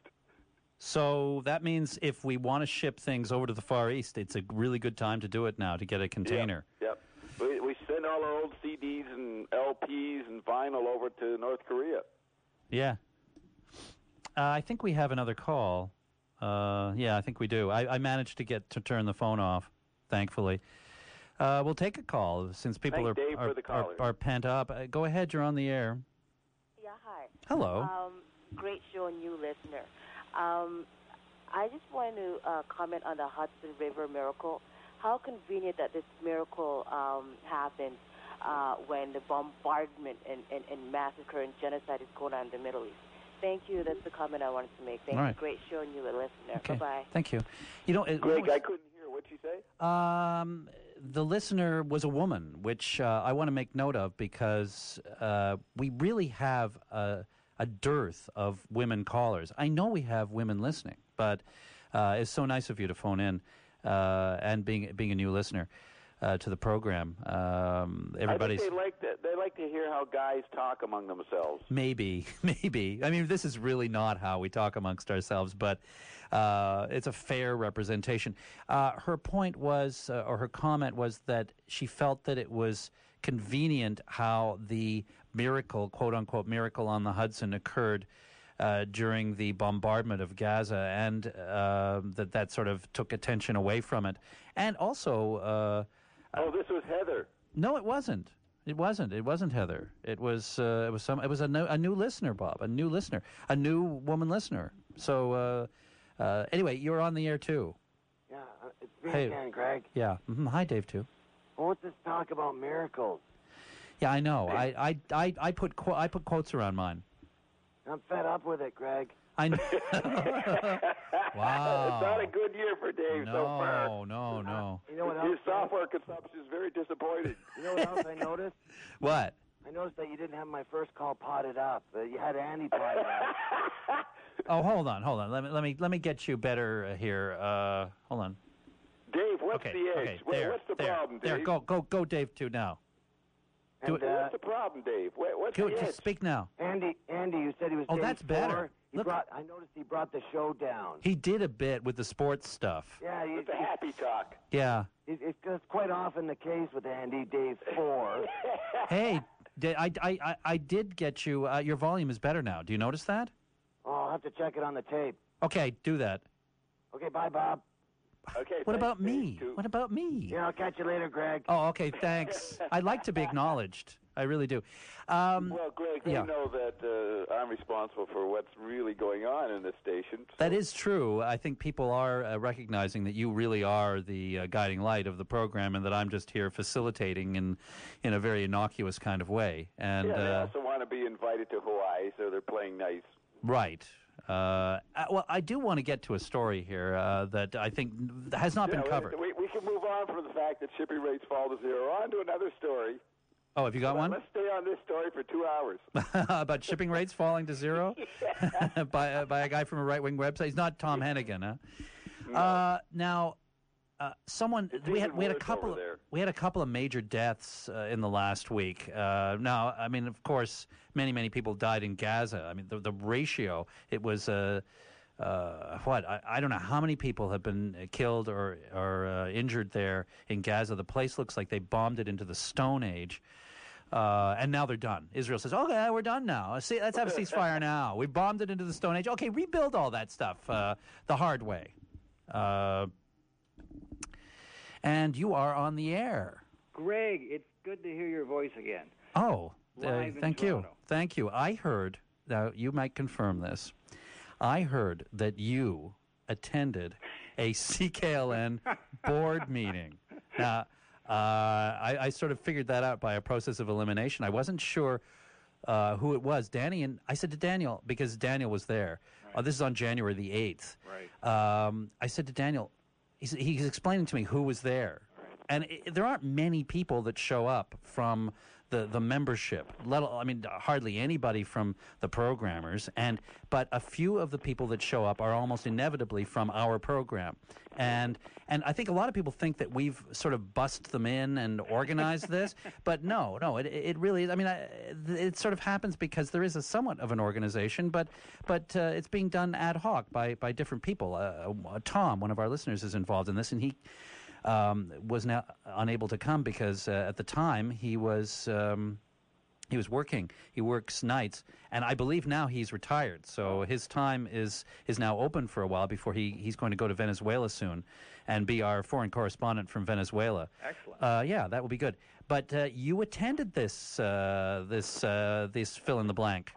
So that means if we want to ship things over to the Far East, it's a really good time to do it now to get a container. Yep. yep. We, we send all our old C Ds and L Ps and vinyl over to North Korea. Yeah. Uh, I think we have another call. Uh, yeah, I think we do. I, I managed to get to turn the phone off, thankfully. Uh, we'll take a call since people Thank are, Dave are, for the are, caller. are pent up. Uh, go ahead, you're on the air. Yeah, hi. Hello. Um, great show, new listener. Um, I just wanted to uh, comment on the Hudson River miracle. How convenient that this miracle um, happened uh, when the bombardment and, and, and massacre and genocide is going on in the Middle East. Thank you. That's the comment I wanted to make. Thank All you. right. Great show, new listener. Okay. Bye-bye. Thank you. You know, it, Greg, I couldn't hear. What'd you say? Um, the listener was a woman, which uh, I want to make note of because uh, we really have a, a dearth of women callers. I know we have women listening, but uh, it's so nice of you to phone in uh, and being being a new listener uh, to the program. Um, everybody's I think they like to, they like to hear how guys talk among themselves. maybe, maybe. I mean, this is really not how we talk amongst ourselves, but uh, it's a fair representation. Uh, her point was, uh, or her comment was that she felt that it was convenient how the miracle, quote unquote, miracle on the Hudson occurred uh, during the bombardment of Gaza, and uh, that that sort of took attention away from it. And also, uh, Oh, this was Heather. no, it wasn't. It wasn't. It wasn't Heather. It was. Uh, it was some. It was a new, a new listener, Bob. A new listener. A new woman listener. So uh, uh, anyway, you're on the air too. Yeah, uh, it's me Hey. again, Greg. Yeah. hmm Hi, Dave too. Well, what's this talk about miracles? Yeah, I know. I I I, I put qu- I put quotes around mine. I'm fed up with it, Greg. I know. Wow. It's not a good year for Dave so far. No, no, no. You know what His else? software consumption is very disappointing. You know what else I noticed? What? I noticed that you didn't have my first call potted up. Uh, you had Andy potted up. Oh, hold on, hold on. Let me let me let me get you better uh, here. Uh, hold on. Dave, what's Okay, the edge? okay, What- there, what's the there, problem, there. Dave? Go, go, go, Dave too now. Do And, it. uh, What's the problem, Dave? What, what's Go, the just edge? speak now. Andy, Andy, you said he was. Oh, day that's four. better. He Look- brought. I noticed he brought the show down. He did a bit with the sports stuff. Yeah, he, It's a happy talk. Yeah. It, it's just quite often the case with Andy, day four. Hey, did, I, I, I, I did get you. Uh, your volume is better now. Do you notice that? Oh, I'll have to check it on the tape. Okay, do that. Okay, bye, Bob. Okay. What thanks, about Dave, me? too. What about me? Yeah, I'll catch you later, Greg. Oh, okay, thanks. I'd like to be acknowledged. I really do. Um, Well, Greg, yeah. you know that uh, I'm responsible for what's really going on in this station. That is true. I think people are uh, recognizing that you really are the uh, guiding light of the program, and that I'm just here facilitating in in a very innocuous kind of way. And yeah, they uh, also want to be invited to Hawaii, so they're playing nice. right, Uh, uh, well, I do want to get to a story here uh, that I think has not Yeah, been covered. We, we can move on from the fact that shipping rates fall to zero. On to another story. Oh, have you got Well, one? Let's stay on this story for two hours. About shipping rates falling to zero by uh, by a guy from a right wing website. He's not Tom Hennigan, huh? No. Uh, now, uh, someone It's we had even we had a worse couple over of, there. we had a couple of major deaths uh, in the last week. Uh, now, I mean, of course, many many people died in Gaza. I mean, the the ratio it was. Uh, Uh, what I, I don't know how many people have been uh, killed or or uh, injured there in Gaza. The place looks like they bombed it into the Stone Age, uh, and now they're done. Israel says, "Okay, we're done now. See, let's have a ceasefire now. We bombed it into the Stone Age. Okay, rebuild all that stuff uh, the hard way." Uh, and you are on the air. Greg, it's good to hear your voice again. Oh, uh, Live in thank you, Toronto. thank you. I heard. Now you might confirm this. I heard that you attended a C K L N board meeting. Now, uh, I, I sort of figured that out by a process of elimination. I wasn't sure uh, who it was. Danny and I said to Daniel, because Daniel was there. Right. Uh, this is on January the eighth. Right. Um, I said to Daniel, he's, he's explaining to me who was there. Right. And it, there aren't many people that show up from the, the membership. Let, I mean, hardly anybody from the programmers, and but a few of the people that show up are almost inevitably from our program. And and I think a lot of people think that we've sort of bussed them in and organized this, but no, no, it it really is. I mean, I, it sort of happens because there is a somewhat of an organization, but but uh, it's being done ad hoc by by different people. Uh, Tom, one of our listeners, is involved in this, and he. Um, was now unable to come because uh, at the time he was um, he was working. He works nights, and I believe now he's retired. So his time is is now open for a while before he, he's going to go to Venezuela soon, and be our foreign correspondent from Venezuela. Excellent. Uh, yeah, that would be good. But uh, you attended this uh, this uh, this fill in the blank.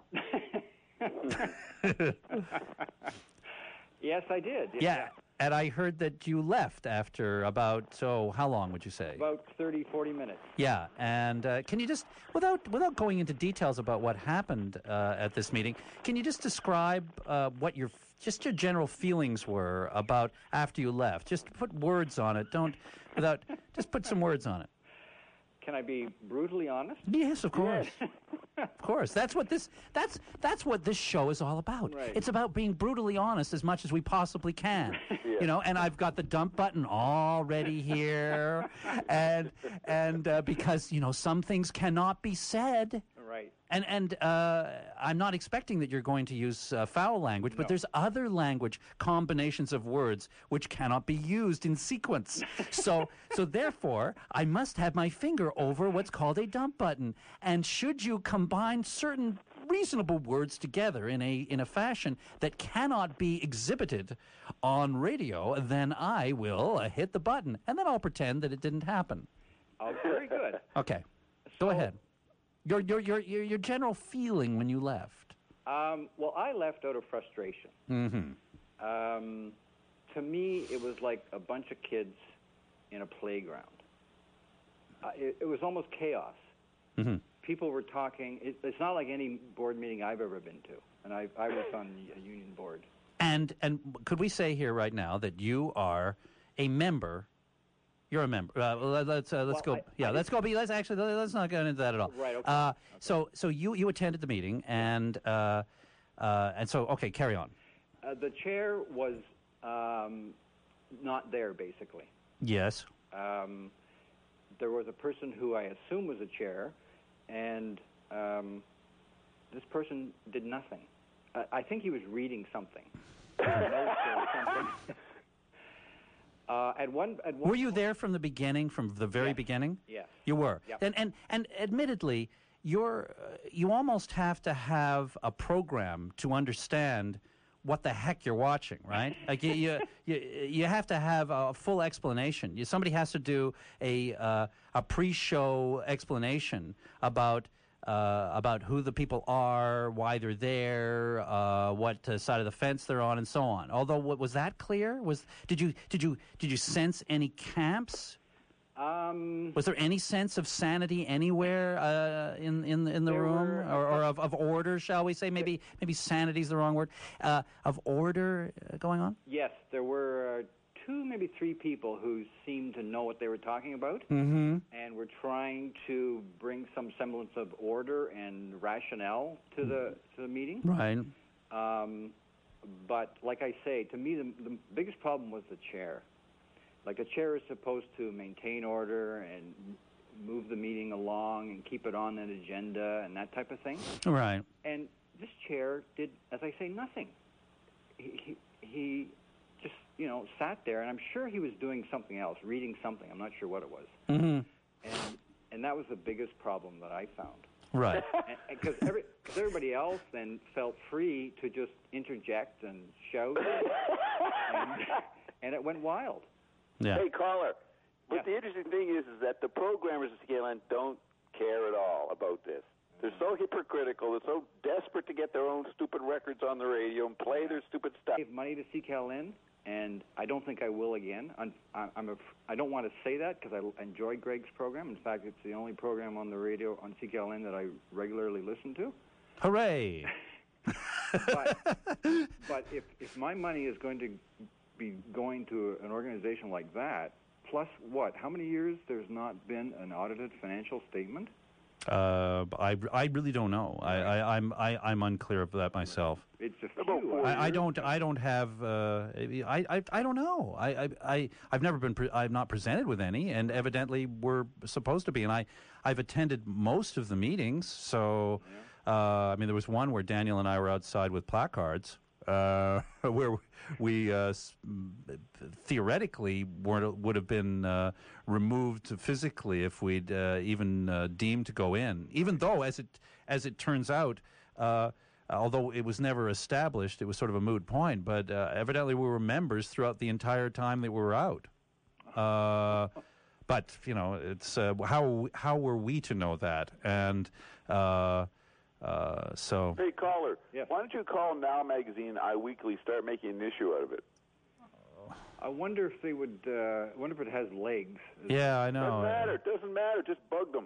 Yes, I did. Yeah. And I heard that you left after about, so how long would you say? About thirty, forty minutes. Yeah, and uh, can you just, without without going into details about what happened uh, at this meeting, can you just describe uh, what your, just your general feelings were about after you left? Just put words on it. Don't, without, just put some words on it. Can I be brutally honest? Yes, of course. Of course. That's what this that's that's what this show is all about. Right. It's about being brutally honest as much as we possibly can. Yeah. You know, and I've got the dump button already here. and and uh, because, you know, some things cannot be said. Right. And and uh, I'm not expecting that you're going to use uh, foul language, but No. there's other language combinations of words which cannot be used in sequence. so so therefore, I must have my finger over what's called a dump button. And should you combine certain reasonable words together in a in a fashion that cannot be exhibited on radio, then I will uh, hit the button, and then I'll pretend that it didn't happen. Oh, very good. Okay, go ahead. Your, your your your your general feeling when you left. Um, well, I left out of frustration. Mm-hmm. Um, to me, it was like a bunch of kids in a playground. Uh, it, it was almost chaos. Mm-hmm. People were talking. It, it's not like any board meeting I've ever been to, and I, I was on a union board. And and could we say here right now that you are a member? You're a member. Uh, let- let's uh, let's Well, go. I- yeah, I let's go. Be let's actually let's not get into that at all. Right, okay. Uh, so so you you attended the meeting and uh, uh, and so okay, carry on. Uh, the chair was um, not there, basically. Yes. Um, there was a person who I assume was a chair, and um, this person did nothing. I, I think he was reading something. Notes or something. Uh, at one, at one Were you there from the beginning, from the very beginning? Yes. You were. Yep. And and and admittedly, you're uh, you almost have to have a program to understand what the heck you're watching, right? Like you you, you you have to have a full explanation. You, somebody has to do a uh, a pre-show explanation about. Uh, about who the people are, why they're there, uh, what uh, side of the fence they're on, and so on. Although, what, was that clear? Was did you did you did you sense any camps? Um, Was there any sense of sanity anywhere uh, in in in the There room, were- or, or of, of order, shall we say? Maybe maybe sanity is the wrong word. Uh, of order uh, going on. Yes, there were uh, two, maybe three people who seemed to know what they were talking about, Mm-hmm. and were trying to bring some semblance of order and rationale to the to the meeting. Right. Um, but like I say, to me, the, the biggest problem was the chair. Like, the chair is supposed to maintain order and m- move the meeting along and keep it on an agenda and that type of thing. Right. And this chair did, as I say, nothing. He, he, he just, you know, sat there, and I'm sure he was doing something else, reading something. I'm not sure what it was. Mm-hmm. And and that was the biggest problem that I found. Right. Because every, cause everybody else then felt free to just interject and shout, and, and it went wild. Yeah. Hey, caller. But the interesting thing is, is that the programmers at C K L N don't care at all about this. They're so hypocritical. They're so desperate to get their own stupid records on the radio and play their stupid stuff. I gave money to C K L N, and I don't think I will again. I'm, I'm a, I don't want to say that because I enjoy Greg's program. In fact, it's the only program on the radio on C K L N that I regularly listen to. Hooray! but but if, if my money is going to be going to an organization like that, plus what? How many years there's not been an audited financial statement? Uh, I, I really don't know. I, I I'm I, I'm unclear of that myself. It's a few. I, I don't I don't have uh, I, I I don't know. I I, I I've never been pre- I'm not presented with any, and evidently we're supposed to be. And I I've attended most of the meetings. So uh, I mean, there was one where Daniel and I were outside with placards. Uh, where we uh, s- theoretically were, would have been uh, removed physically if we'd uh, even uh, deemed to go in. Even though, as it as it turns out, uh, although it was never established, it was sort of a moot point. But uh, evidently, we were members throughout the entire time that we were out. Uh, but you know, it's uh, how how were we to know that? And uh, uh, so. Hey, caller, why don't you call Now Magazine iWeekly, start making an issue out of it? I wonder if they would. Uh, I wonder if it has legs. Yeah, I know. Doesn't matter. Doesn't matter. Just bug them.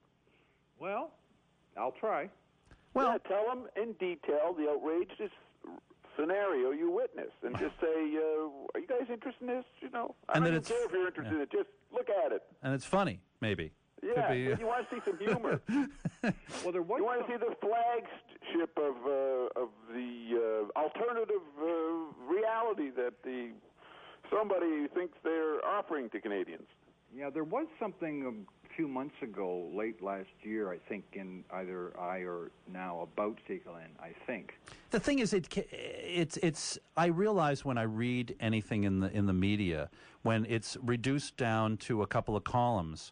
Well, I'll try. Well, yeah, tell them in detail the outrageous scenario you witnessed, and just say, uh, "Are you guys interested in this?" You know, I And don't then even it's- care if you're interested in it. Just look at it. And it's funny, maybe. Yeah, Could be, if you want to see some humor. Well, there was you want to see the flagship of uh, of the uh, alternative uh, reality that the somebody thinks they're offering to Canadians. Yeah, there was something a few months ago, late last year, I think, in either I or Now about C K L N, I think. The thing is, it ca- it's it's. I realize when I read anything in the in the media, when it's reduced down to a couple of columns.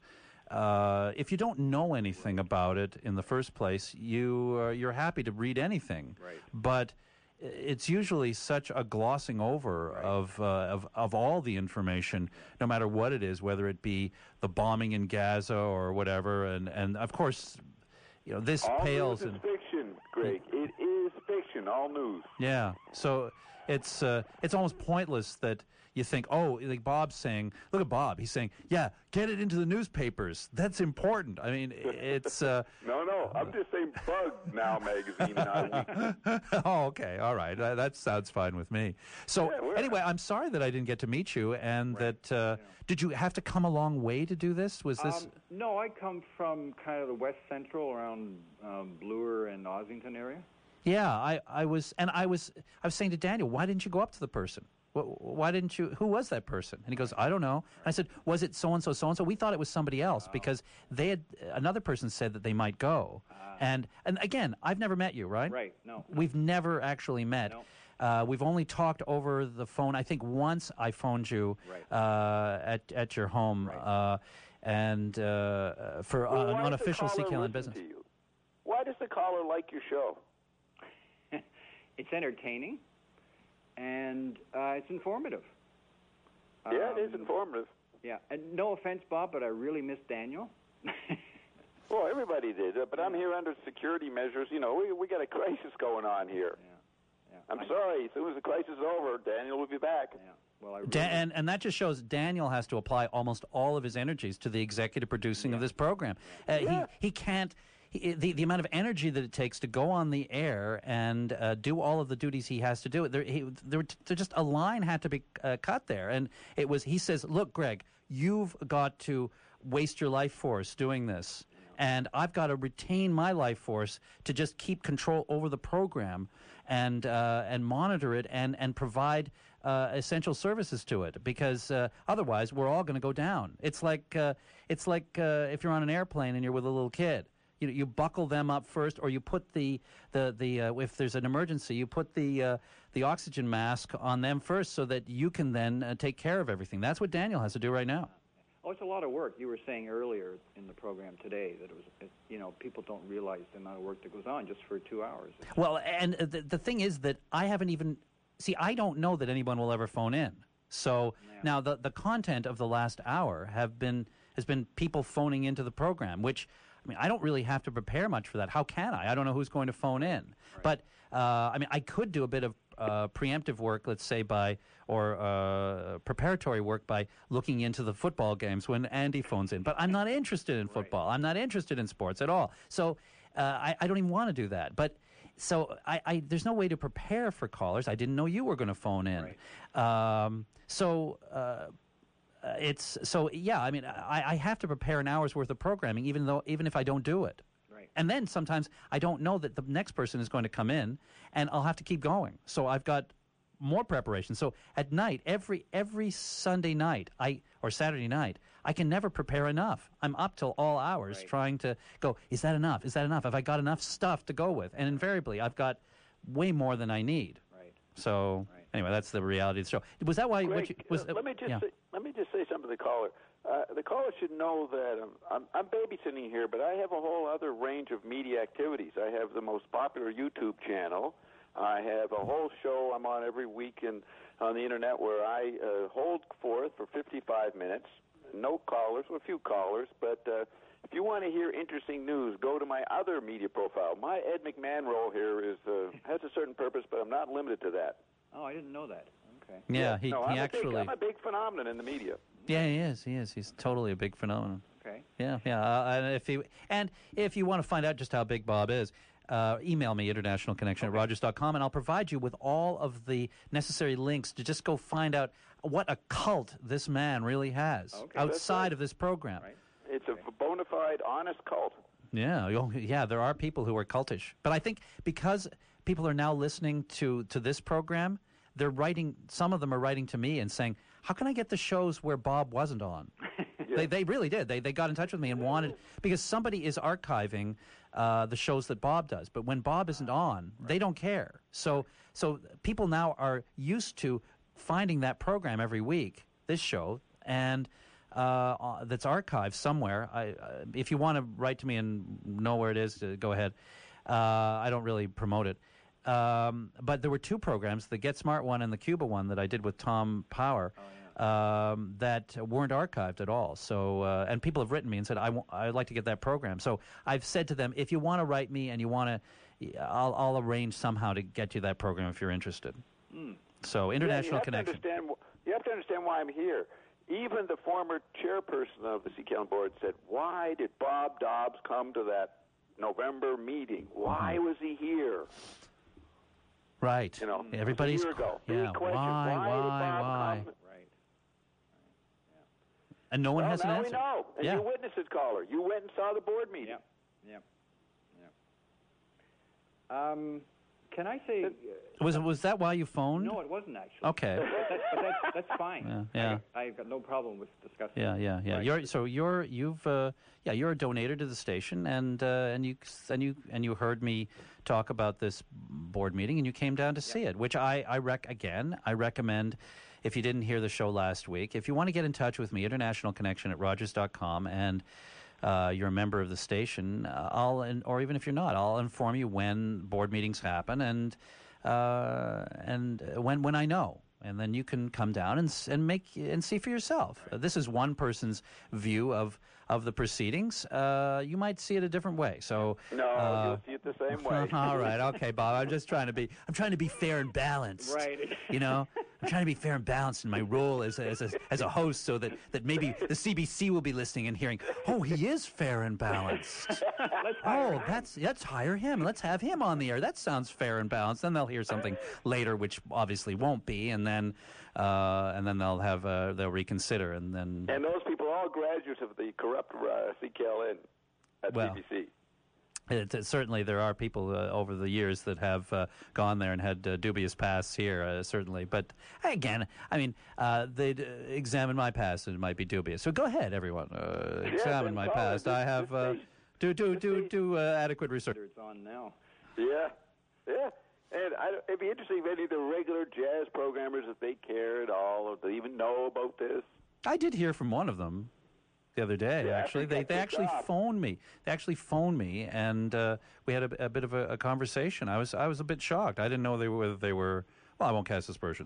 Uh, if you don't know anything about it in the first place, you uh, you're happy to read anything. Right. But it's usually such a glossing over right. of, uh, of of all the information, no matter what it is, whether it be the bombing in Gaza or whatever, and, and of course, you know, this All pales news in. is fiction, Greg. It is fiction. All news. Yeah, so it's uh, it's almost pointless that you think, oh, like Bob's saying, look at Bob, he's saying, yeah, get it into the newspapers. That's important. I mean, it's... Uh, no, no, I'm just saying bug Now Magazine and iWeekly. oh, okay, all right. Uh, that sounds fine with me. So Yeah, we're- anyway, I'm sorry that I didn't get to meet you, and that... Uh, did you have to come a long way to do this? Was this... Um, no, I come from kind of the west central, around um, Bloor and Ossington area. Yeah, I, I was... And I was I was saying to Daniel, why didn't you go up to the person? Why didn't you? Who was that person? And he goes, I don't know. And I said, was it so and so, so and so? We thought it was somebody else because they had another person said that they might go. And and again, I've never met you, right? Right. No. We've never actually met. No. Uh, we've only talked over the phone. I think once I phoned you Right. uh, at at your home, uh, and uh, for Well, uh, why an does the unofficial caller C K L N listen business. to you? Why does the caller like your show? It's entertaining, and uh, it's informative. Yeah, it is Um, informative. Yeah, and no offense, Bob, but I really miss Daniel. Well, everybody did, uh, but I'm here under security measures. You know, we we got a crisis going on here. Yeah. I'm sorry. As soon as the crisis is over, Daniel will be back. Yeah. Well, I really, Da- and, and that just shows Daniel has to apply almost all of his energies to the executive producing Yeah. of this program. Uh, Yeah. He he can't. He, the, the amount of energy that it takes to go on the air and uh, do all of the duties he has to do, there, he, there, there just a line had to be uh, cut there, and it was. He says, "Look, Greg, you've got to waste your life force doing this, and I've got to retain my life force to just keep control over the program and uh, and monitor it and and provide." Uh, essential services to it, because uh, otherwise we're all going to go down. It's like uh, it's like uh, if you're on an airplane and you're with a little kid, you you buckle them up first, or you put the the the uh, if there's an emergency, you put the uh, the oxygen mask on them first, so that you can then uh, take care of everything. That's what Daniel has to do right now. oh, it's a lot of work. You were saying earlier in the program today that it was, it, you know, people don't realize the amount of work that goes on just for two hours. Well, and uh, the the thing is that I haven't even. See, I don't know that anyone will ever phone in. So Yeah. now the the content of the last hour have been has been people phoning into the program, which I mean I don't really have to prepare much for that. How can I? I don't know who's going to phone in. But uh, I mean I could do a bit of uh, preemptive work, let's say by or uh, preparatory work by looking into the football games when Andy phones in. But I'm not interested in football. I'm not interested in sports at all. So uh, I, I don't even want to do that. But So I, I, there's no way to prepare for callers. I didn't know you were going to phone in. Right. Um, so uh, it's so yeah. I mean, I, I have to prepare an hour's worth of programming, even though even if I don't do it. Right. And then sometimes I don't know that the next person is going to come in, and I'll have to keep going. So I've got more preparation. So at night, every every Sunday night, I or Saturday night, I can never prepare enough. I'm up till all hours Right. trying to go, is that enough? Is that enough? Have I got enough stuff to go with? And invariably, I've got way more than I need. Right. So anyway, that's the reality of the show. Was that why? Greg, what you, was, uh, let me just yeah. say, let me just say something to the caller. Uh, the caller should know that um, I'm, I'm babysitting here, but I have a whole other range of media activities. I have the most popular YouTube channel. I have a whole show I'm on every week in, on the internet where I uh, hold forth for fifty-five minutes. No callers, well, a few callers, but uh, if you want to hear interesting news, go to my other media profile. My Ed McMahon role here is uh, has a certain purpose, but I'm not limited to that. Oh, I didn't know that. Okay. Yeah, he, no, he I'm actually. A big, I'm a big phenomenon in the media. Yeah, he is. He is. He's totally a big phenomenon. Okay. Yeah, yeah. Uh, and if you and if you want to find out just how big Bob is, uh, email me international connection at rogers dot com, and I'll provide you with all of the necessary links to just go find out what a cult this man really has Okay, that's outside right. of this program. It's a bona fide, honest cult. Yeah, oh, yeah. There are people who are cultish, but I think because people are now listening to to this program, they're writing. Some of them are writing to me and saying, "How can I get the shows where Bob wasn't on?" They they really did. They they got in touch with me and wanted, because somebody is archiving uh, the shows that Bob does, but when Bob isn't on, they don't care. So so people now are used to finding that program every week, this show, and uh, uh, that's archived somewhere. I, uh, if you want to write to me and know where it is, uh, go ahead. Uh, I don't really promote it. Um, but there were two programs, the Get Smart one and the Cuba one that I did with Tom Power, um, that weren't archived at all. So, uh, and people have written me and said, I w- I'd like to get that program. So I've said to them, if you want to write me and you want to, I'll, I'll arrange somehow to get you that program if you're interested. Mm. So Yeah, international you have connection. To understand, wh- you have to understand why I'm here. Even the former chairperson of the C C L board said, why did Bob Dobbs come to that November meeting? Why was he here? Right. You know, Everybody's a year ago. yeah. Big question. Why? Why, did Why? Bob Why? come? And no one well, has an now answer. we know. And Yeah. you witnessed it, caller. You went and saw the board meeting. Yeah. Yeah. Um, can I say? Uh, Was was that why you phoned? no, it wasn't actually. Okay. But, that, but that's, that's fine. Yeah, yeah. I, I've got no problem with discussing. Yeah, yeah, yeah. Right. You're so you're you've uh, yeah you're a donator to the station, and uh, and you and you and you heard me talk about this board meeting, and you came down to see it, which I I rec again I recommend. If you didn't hear the show last week, if you want to get in touch with me, international connection at rogers dot com, and uh, you're a member of the station, uh, I'll and, or even if you're not, I'll inform you when board meetings happen and uh, and when when I know. And then you can come down and s- and make and see for yourself. Uh, this is one person's view of of the proceedings. Uh, you might see it a different way. So No, uh, you'll see it the same way. all right, okay, Bob. I'm just trying to be I'm trying to be fair and balanced. Right. You know, I'm trying to be fair and balanced in my role as a, as a, as a host, so that, that maybe the C B C will be listening and hearing, oh, he is fair and balanced. Let's Oh, that's let's hire him. Let's have him on the air. That sounds fair and balanced. Then they'll hear something later, which obviously won't be, and then uh, and then they'll have uh, they'll reconsider, and then And those people are all graduates of the corrupt uh, C K L N at Well, C B C. It, it- certainly, there are people uh, over the years that have uh, gone there and had uh, dubious pasts here, uh, certainly. But again, I mean, uh, they'd uh, examine my past and it might be dubious. So go ahead, everyone. Uh, examine then my follow past. this- I have uh, do do do do uh, adequate research. It's on now. Yeah, yeah. And I, it'd be interesting if any of the regular jazz programmers, if they care at all, or they even know about this. I did hear from one of them the other day. Yeah, actually, they that's they good actually job. phoned me. They actually phoned me, and uh, we had a, a bit of a, a conversation. I was I was a bit shocked. I didn't know they were whether they were. Well, I won't cast aspersions.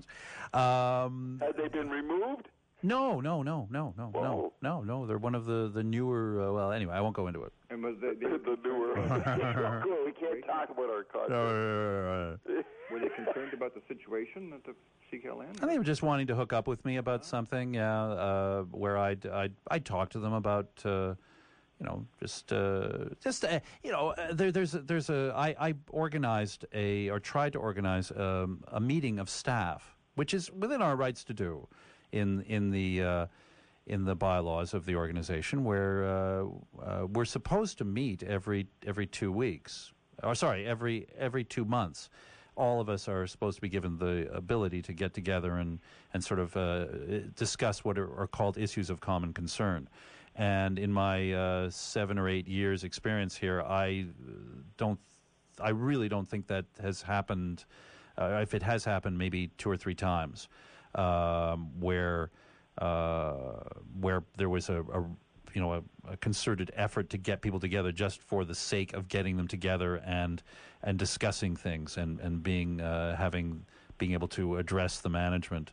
Um, Have they been removed? no, no, no, no, no, no, no, no. They're one of the the newer. Uh, well, anyway, I won't go into it. And was the, The, the newer. Cool, we can't talk about our country. were they concerned about the situation at the C K L N? I think they were just wanting to hook up with me about something, yeah, uh, where I'd, I'd, I'd talk to them about, uh, you know, just, uh, just uh, you know, uh, there, there's, a- there's a, I, I organized a, or tried to organize um, a meeting of staff, which is within our rights to do in, in the, uh, in the bylaws of the organization, where uh, uh, we're supposed to meet every, every two weeks, or sorry, every, every two months. All of us are supposed to be given the ability to get together and, and sort of uh, discuss what are, are called issues of common concern. And in my uh, seven or eight years experience here, I don't, I really don't think that has happened. Uh, if it has happened, maybe two or three times, um, where uh, where there was a, a you know, a, a concerted effort to get people together just for the sake of getting them together and and discussing things and and being uh, having being able to address the management,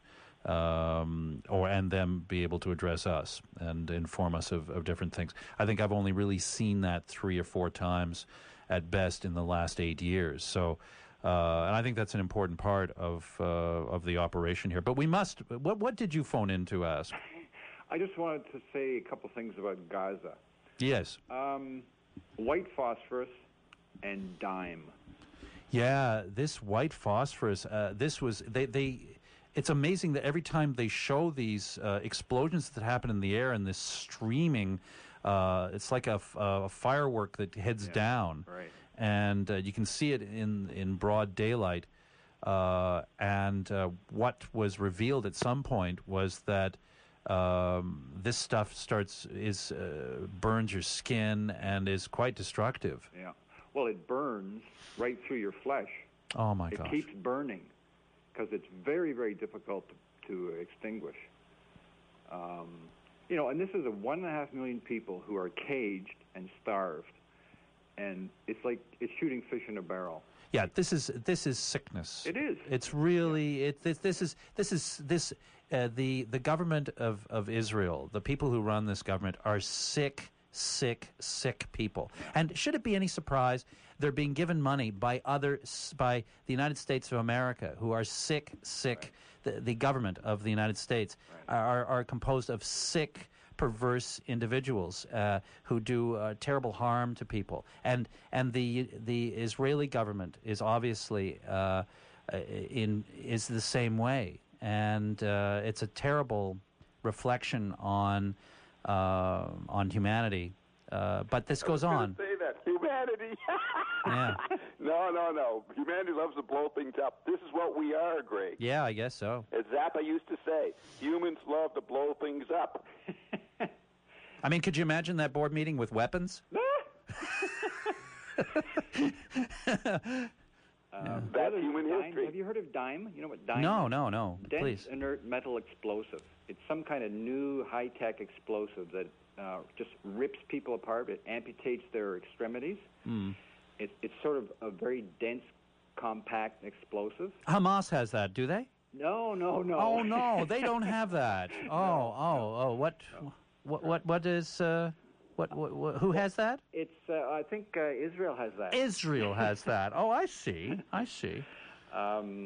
um, or and them be able to address us and inform us of, of different things. I think I've only really seen that three or four times at best in the last eight years. So. Uh, and I think that's an important part of uh, of the operation here. But we must. What what did you phone in to ask? I just wanted to say a couple things about Gaza. Yes. Um, white phosphorus and dime. Yeah, this white phosphorus. Uh, this was they they. It's amazing that every time they show these uh, explosions that happen in the air and this streaming, uh, it's like a, f- a firework that heads down. Right. And uh, you can see it in in broad daylight. Uh, and uh, what was revealed at some point was that um, this stuff starts is uh, burns your skin and is quite destructive. Yeah. Well, it burns right through your flesh. Oh my It gosh! keeps burning because it's very, very difficult to, to extinguish. Um, you know, and this is a one and a half million people who are caged and starved. And it's like it's shooting fish in a barrel. Yeah, this is this is sickness. It is. It's really it. This, this is this is this. Uh, the the government of, of Israel, the people who run this government, are sick, sick, sick people. And should it be any surprise, they're being given money by other s- by the United States of America, who are sick, sick. The, the government of the United States are are composed of sick, perverse individuals uh, who do uh, terrible harm to people, and and the the Israeli government is obviously uh, in is the same way, and uh, it's a terrible reflection on uh, on humanity. Uh, but this goes on. Say that humanity. Yeah. No, no, no. Humanity loves to blow things up. This is what we are, Greg. Yeah, I guess so. As Zappa used to say, humans love to blow things up. I mean, could you imagine that board meeting with weapons? Um, That's what is human dime? history. Have you heard of dime? You know what dime No, is? no, no. Dense Please. inert metal explosive. It's some kind of new high-tech explosive that uh, just rips people apart. It amputates their extremities. Mm. It, it's sort of a very dense, compact explosive. Hamas has that, do they? No, no, no. Oh no, they don't have that. Oh, oh, oh. What, what, what, what is? Uh, what, what, what? Who has that? It's. Uh, I think uh, Israel has that. Israel has that. Oh, I see. I see. Um,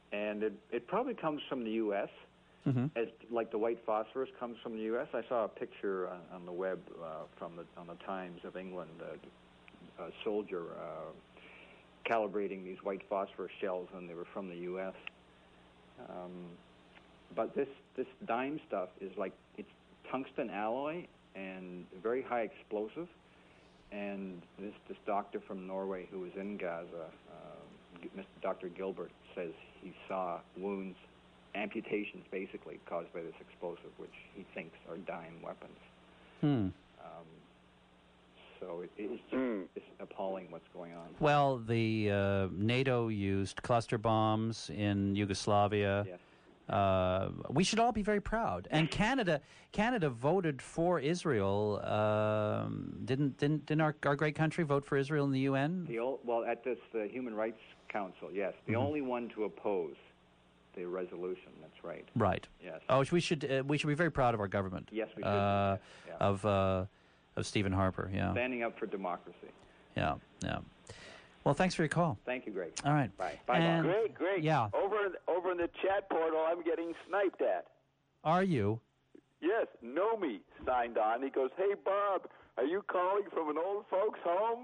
and it it probably comes from the U S Mm-hmm. as like the white phosphorus comes from the U S. I saw a picture on, on the web uh, from the on the Times of England, uh, a soldier uh, calibrating these white phosphorus shells, and they were from the U S. Um, but this this dime stuff is like it's tungsten alloy and very high explosive. And this this doctor from Norway who was in Gaza, uh, Mister Doctor Gilbert, says he saw wounds, amputations basically caused by this explosive, which he thinks are dime weapons. Hmm. Um, so it, it's just Mm. it's appalling what's going on. Well, the uh, NATO used cluster bombs in Yugoslavia. Yes. Uh, we should all be very proud. And Canada, Canada voted for Israel. Um, didn't didn't didn't our, our great country vote for Israel in the U N? The ol- well, at this the Human Rights Council, yes, the Mhm. only one to oppose the resolution. That's right. Right. Yes. Oh, we should uh, we should be very proud of our government. Yes, we should. Uh, yes, yeah. Of uh, of Stephen Harper. Yeah. Standing up for democracy. Yeah. Yeah. Well, thanks for your call. Thank you, Greg. All right. Bye. Bye. And- Bob. Great, great. Yeah. Over in, over in the chat portal, I'm getting sniped at. Are you? Yes, Nomi signed on. He goes, "Hey, Bob, are you calling from an old folks' home?"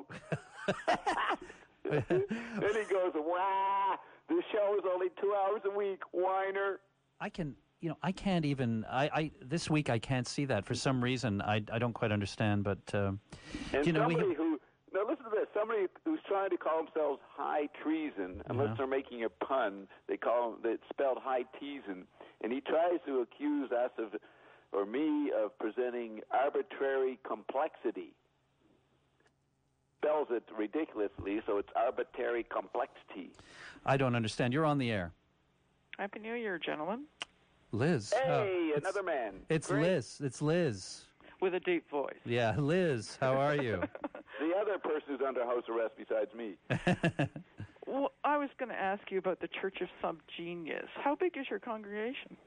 Then he goes, "Wow, this show is only two hours a week, whiner." I can, you know, I can't even. I, I this week I can't see that for some reason. I, I don't quite understand, but uh, And you know, we somebody have, who now listen to this. Somebody who's trying to call themselves high treason, unless Yeah. they're making a pun, they call them, it's spelled high treason, and he tries to accuse us of, or me, of presenting arbitrary complexity. Spells it ridiculously, so it's arbitrary complexity. I don't understand. You're on the air, Happy New Year, gentlemen. Liz. Hey, Oh, another man. It's Great. Liz. It's Liz. With a deep voice. Yeah, Liz. How are you? The other person who's under house arrest besides me. Well, I was going to ask you about the Church of Subgenius. How big is your congregation?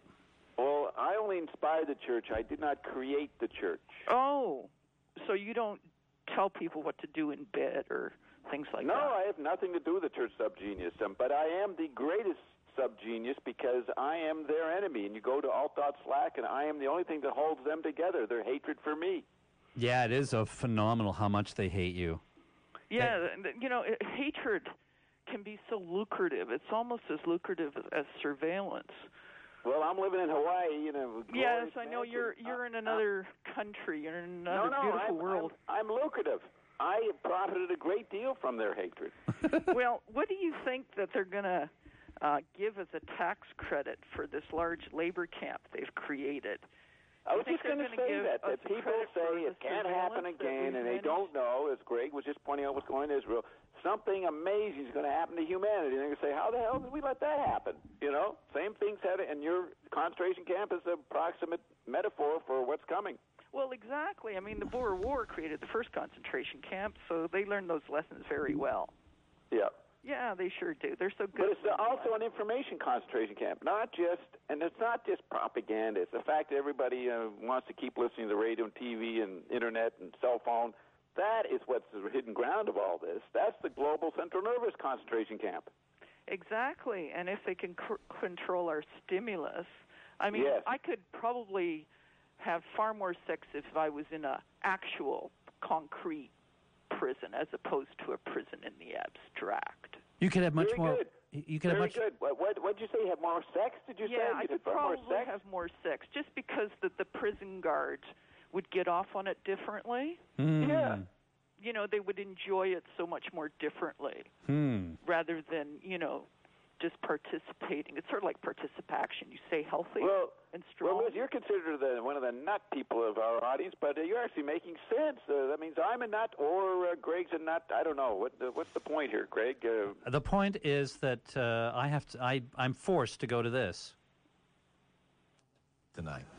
Well, I only inspired the church. I did not create the church. Oh, so you don't tell people what to do in bed or things like no, that? No, I have nothing to do with the church subgenius. Um, but I am the greatest subgenius because I am their enemy. And you go to alt dot slack, and I am the only thing that holds them together, their hatred for me. Yeah, it is a phenomenal how much they hate you. Yeah, th- th- you know, it, hatred can be so lucrative. It's almost as lucrative as, as surveillance. Well, I'm living in Hawaii, you know. Yes, I know you're you're in another country. You're in another no, no, beautiful I'm, world. I'm, I'm lucrative. I have profited a great deal from their hatred. Well, what do you think that they're going to uh, give as a tax credit for this large labor camp they've created? I was think just going to they're gonna say give that, us that people credit for say the it can't happen surveillance that again, we've and they managed? don't know, as Greg was just pointing out what's going on in Israel. Something amazing is going to happen to humanity. And they're going to say, how the hell did we let that happen? You know, same things had it, and your concentration camp is an approximate metaphor for what's coming. Well, exactly. I mean, the Boer War created the first concentration camp, so they learned those lessons very well. Yeah. Yeah, they sure do. They're so But good. it's also an information concentration camp, not just, and it's not just propaganda. It's the fact that everybody uh, wants to keep listening to the radio and T V and internet and cell phone. That is what's the hidden ground of all this. That's the global central nervous concentration camp. Exactly. And if they can c- control our stimulus, I mean, Yes. I could probably have far more sex if I was in a actual concrete prison as opposed to a prison in the abstract. You could have much Very more. good. You could Very have much. good. What what what'd you say? You have more sex? Did you say? Yeah, You I have could far probably more sex? have more sex just because the, the prison guards would get off on it differently. Hmm. Yeah. You know, they would enjoy it so much more differently Hmm. rather than, you know, just participating. It's sort of like participation. You stay healthy Well, and strong. Well, Liz, you're considered the, one of the nut people of our audience, but uh, you're actually making sense. Uh, that means I'm a nut or uh, Greg's a nut. I don't know. What uh, What's the point here, Greg? Uh, The point is that uh, I have to. I I'm forced to go to this tonight.